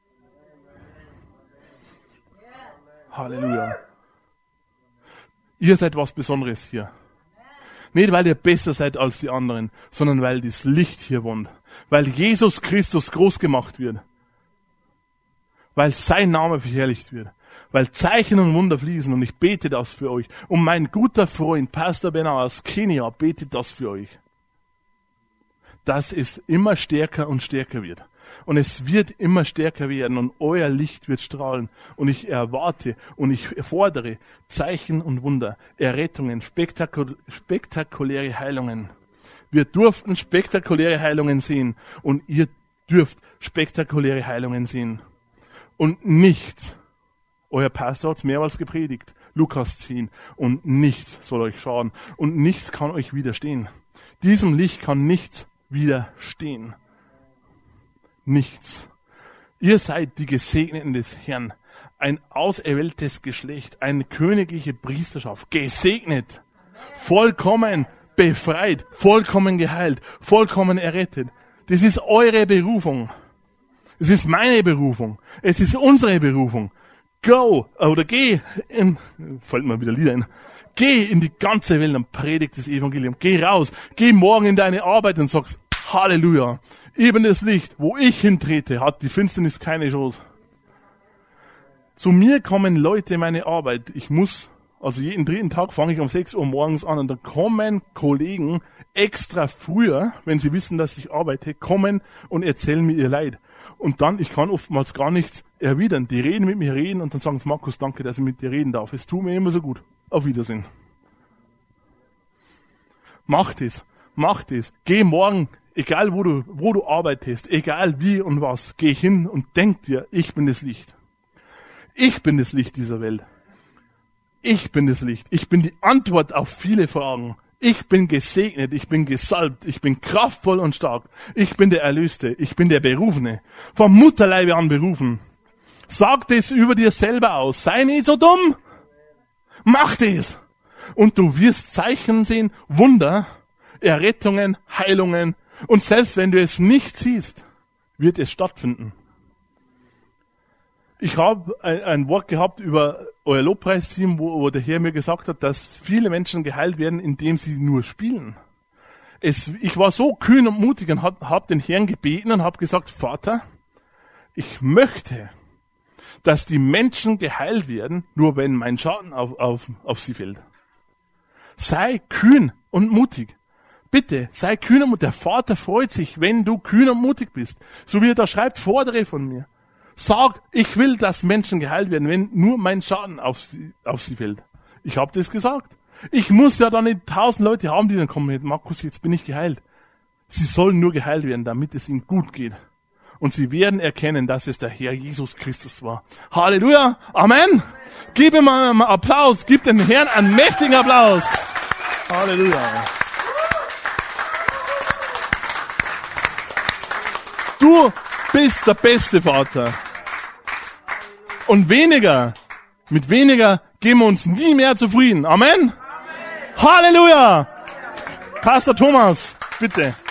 Speaker 1: Halleluja. Ihr seid was Besonderes hier. Nicht, weil ihr besser seid als die anderen, sondern weil das Licht hier wohnt. Weil Jesus Christus groß gemacht wird. Weil sein Name verherrlicht wird. Weil Zeichen und Wunder fließen und ich bete das für euch. Und mein guter Freund, Pastor Benner aus Kenia, betet das für euch. Dass es immer stärker und stärker wird. Und es wird immer stärker werden und euer Licht wird strahlen. Und ich erwarte und ich fordere Zeichen und Wunder, Errettungen, spektakuläre Heilungen. Wir durften spektakuläre Heilungen sehen und ihr dürft spektakuläre Heilungen sehen. Und nichts, euer Pastor hat es mehrmals gepredigt, Lukas 10, und nichts soll euch schaden und nichts kann euch widerstehen. Diesem Licht kann nichts widerstehen. Nichts. Ihr seid die Gesegneten des Herrn, ein auserwähltes Geschlecht, eine königliche Priesterschaft, gesegnet, vollkommen befreit, vollkommen geheilt, vollkommen errettet. Das ist eure Berufung. Es ist meine Berufung. Es ist unsere Berufung. Geh fällt mir wieder Lieder ein. Geh in die ganze Welt und predigt das Evangelium. Geh raus. Geh morgen in deine Arbeit und sagst, Halleluja. Eben das Licht, wo ich hintrete, hat die Finsternis keine Chance. Zu mir kommen Leute in meine Arbeit. Also jeden dritten Tag fange ich um 6 Uhr morgens an und da kommen Kollegen extra früher, wenn sie wissen, dass ich arbeite, kommen und erzählen mir ihr Leid. Und dann, ich kann oftmals gar nichts erwidern. Die reden mit mir, und dann sagen sie, Markus, danke, dass ich mit dir reden darf. Es tut mir immer so gut. Auf Wiedersehen. Mach das. Geh morgen, egal wo du arbeitest, egal wie und was, geh hin und denk dir, ich bin das Licht. Ich bin das Licht dieser Welt. Ich bin das Licht. Ich bin die Antwort auf viele Fragen. Ich bin gesegnet, ich bin gesalbt, ich bin kraftvoll und stark. Ich bin der Erlöste, ich bin der Berufene. Vom Mutterleibe an berufen. Sag das über dir selber aus. Sei nicht so dumm. Mach das. Und du wirst Zeichen sehen, Wunder, Errettungen, Heilungen. Und selbst wenn du es nicht siehst, wird es stattfinden. Ich habe ein Wort gehabt über euer Lobpreisteam, wo der Herr mir gesagt hat, dass viele Menschen geheilt werden, indem sie nur spielen. Ich war so kühn und mutig und habe den Herrn gebeten und habe gesagt, Vater, ich möchte, dass die Menschen geheilt werden, nur wenn mein Schaden auf sie fällt. Sei kühn und mutig. Bitte, sei kühn und mutig. Der Vater freut sich, wenn du kühn und mutig bist. So wie er da schreibt, fordere von mir. Sag, ich will, dass Menschen geheilt werden, wenn nur mein Schaden auf sie fällt. Ich habe das gesagt. Ich muss ja dann nicht 1000 Leute haben, die dann kommen, Markus, jetzt bin ich geheilt. Sie sollen nur geheilt werden, damit es ihnen gut geht. Und sie werden erkennen, dass es der Herr Jesus Christus war. Halleluja, Amen. Gib ihm mal einen Applaus, gib dem Herrn einen mächtigen Applaus. Halleluja. Du bist der beste Vater. Und mit weniger geben wir uns nie mehr zufrieden. Amen. Halleluja. Pastor Thomas, bitte.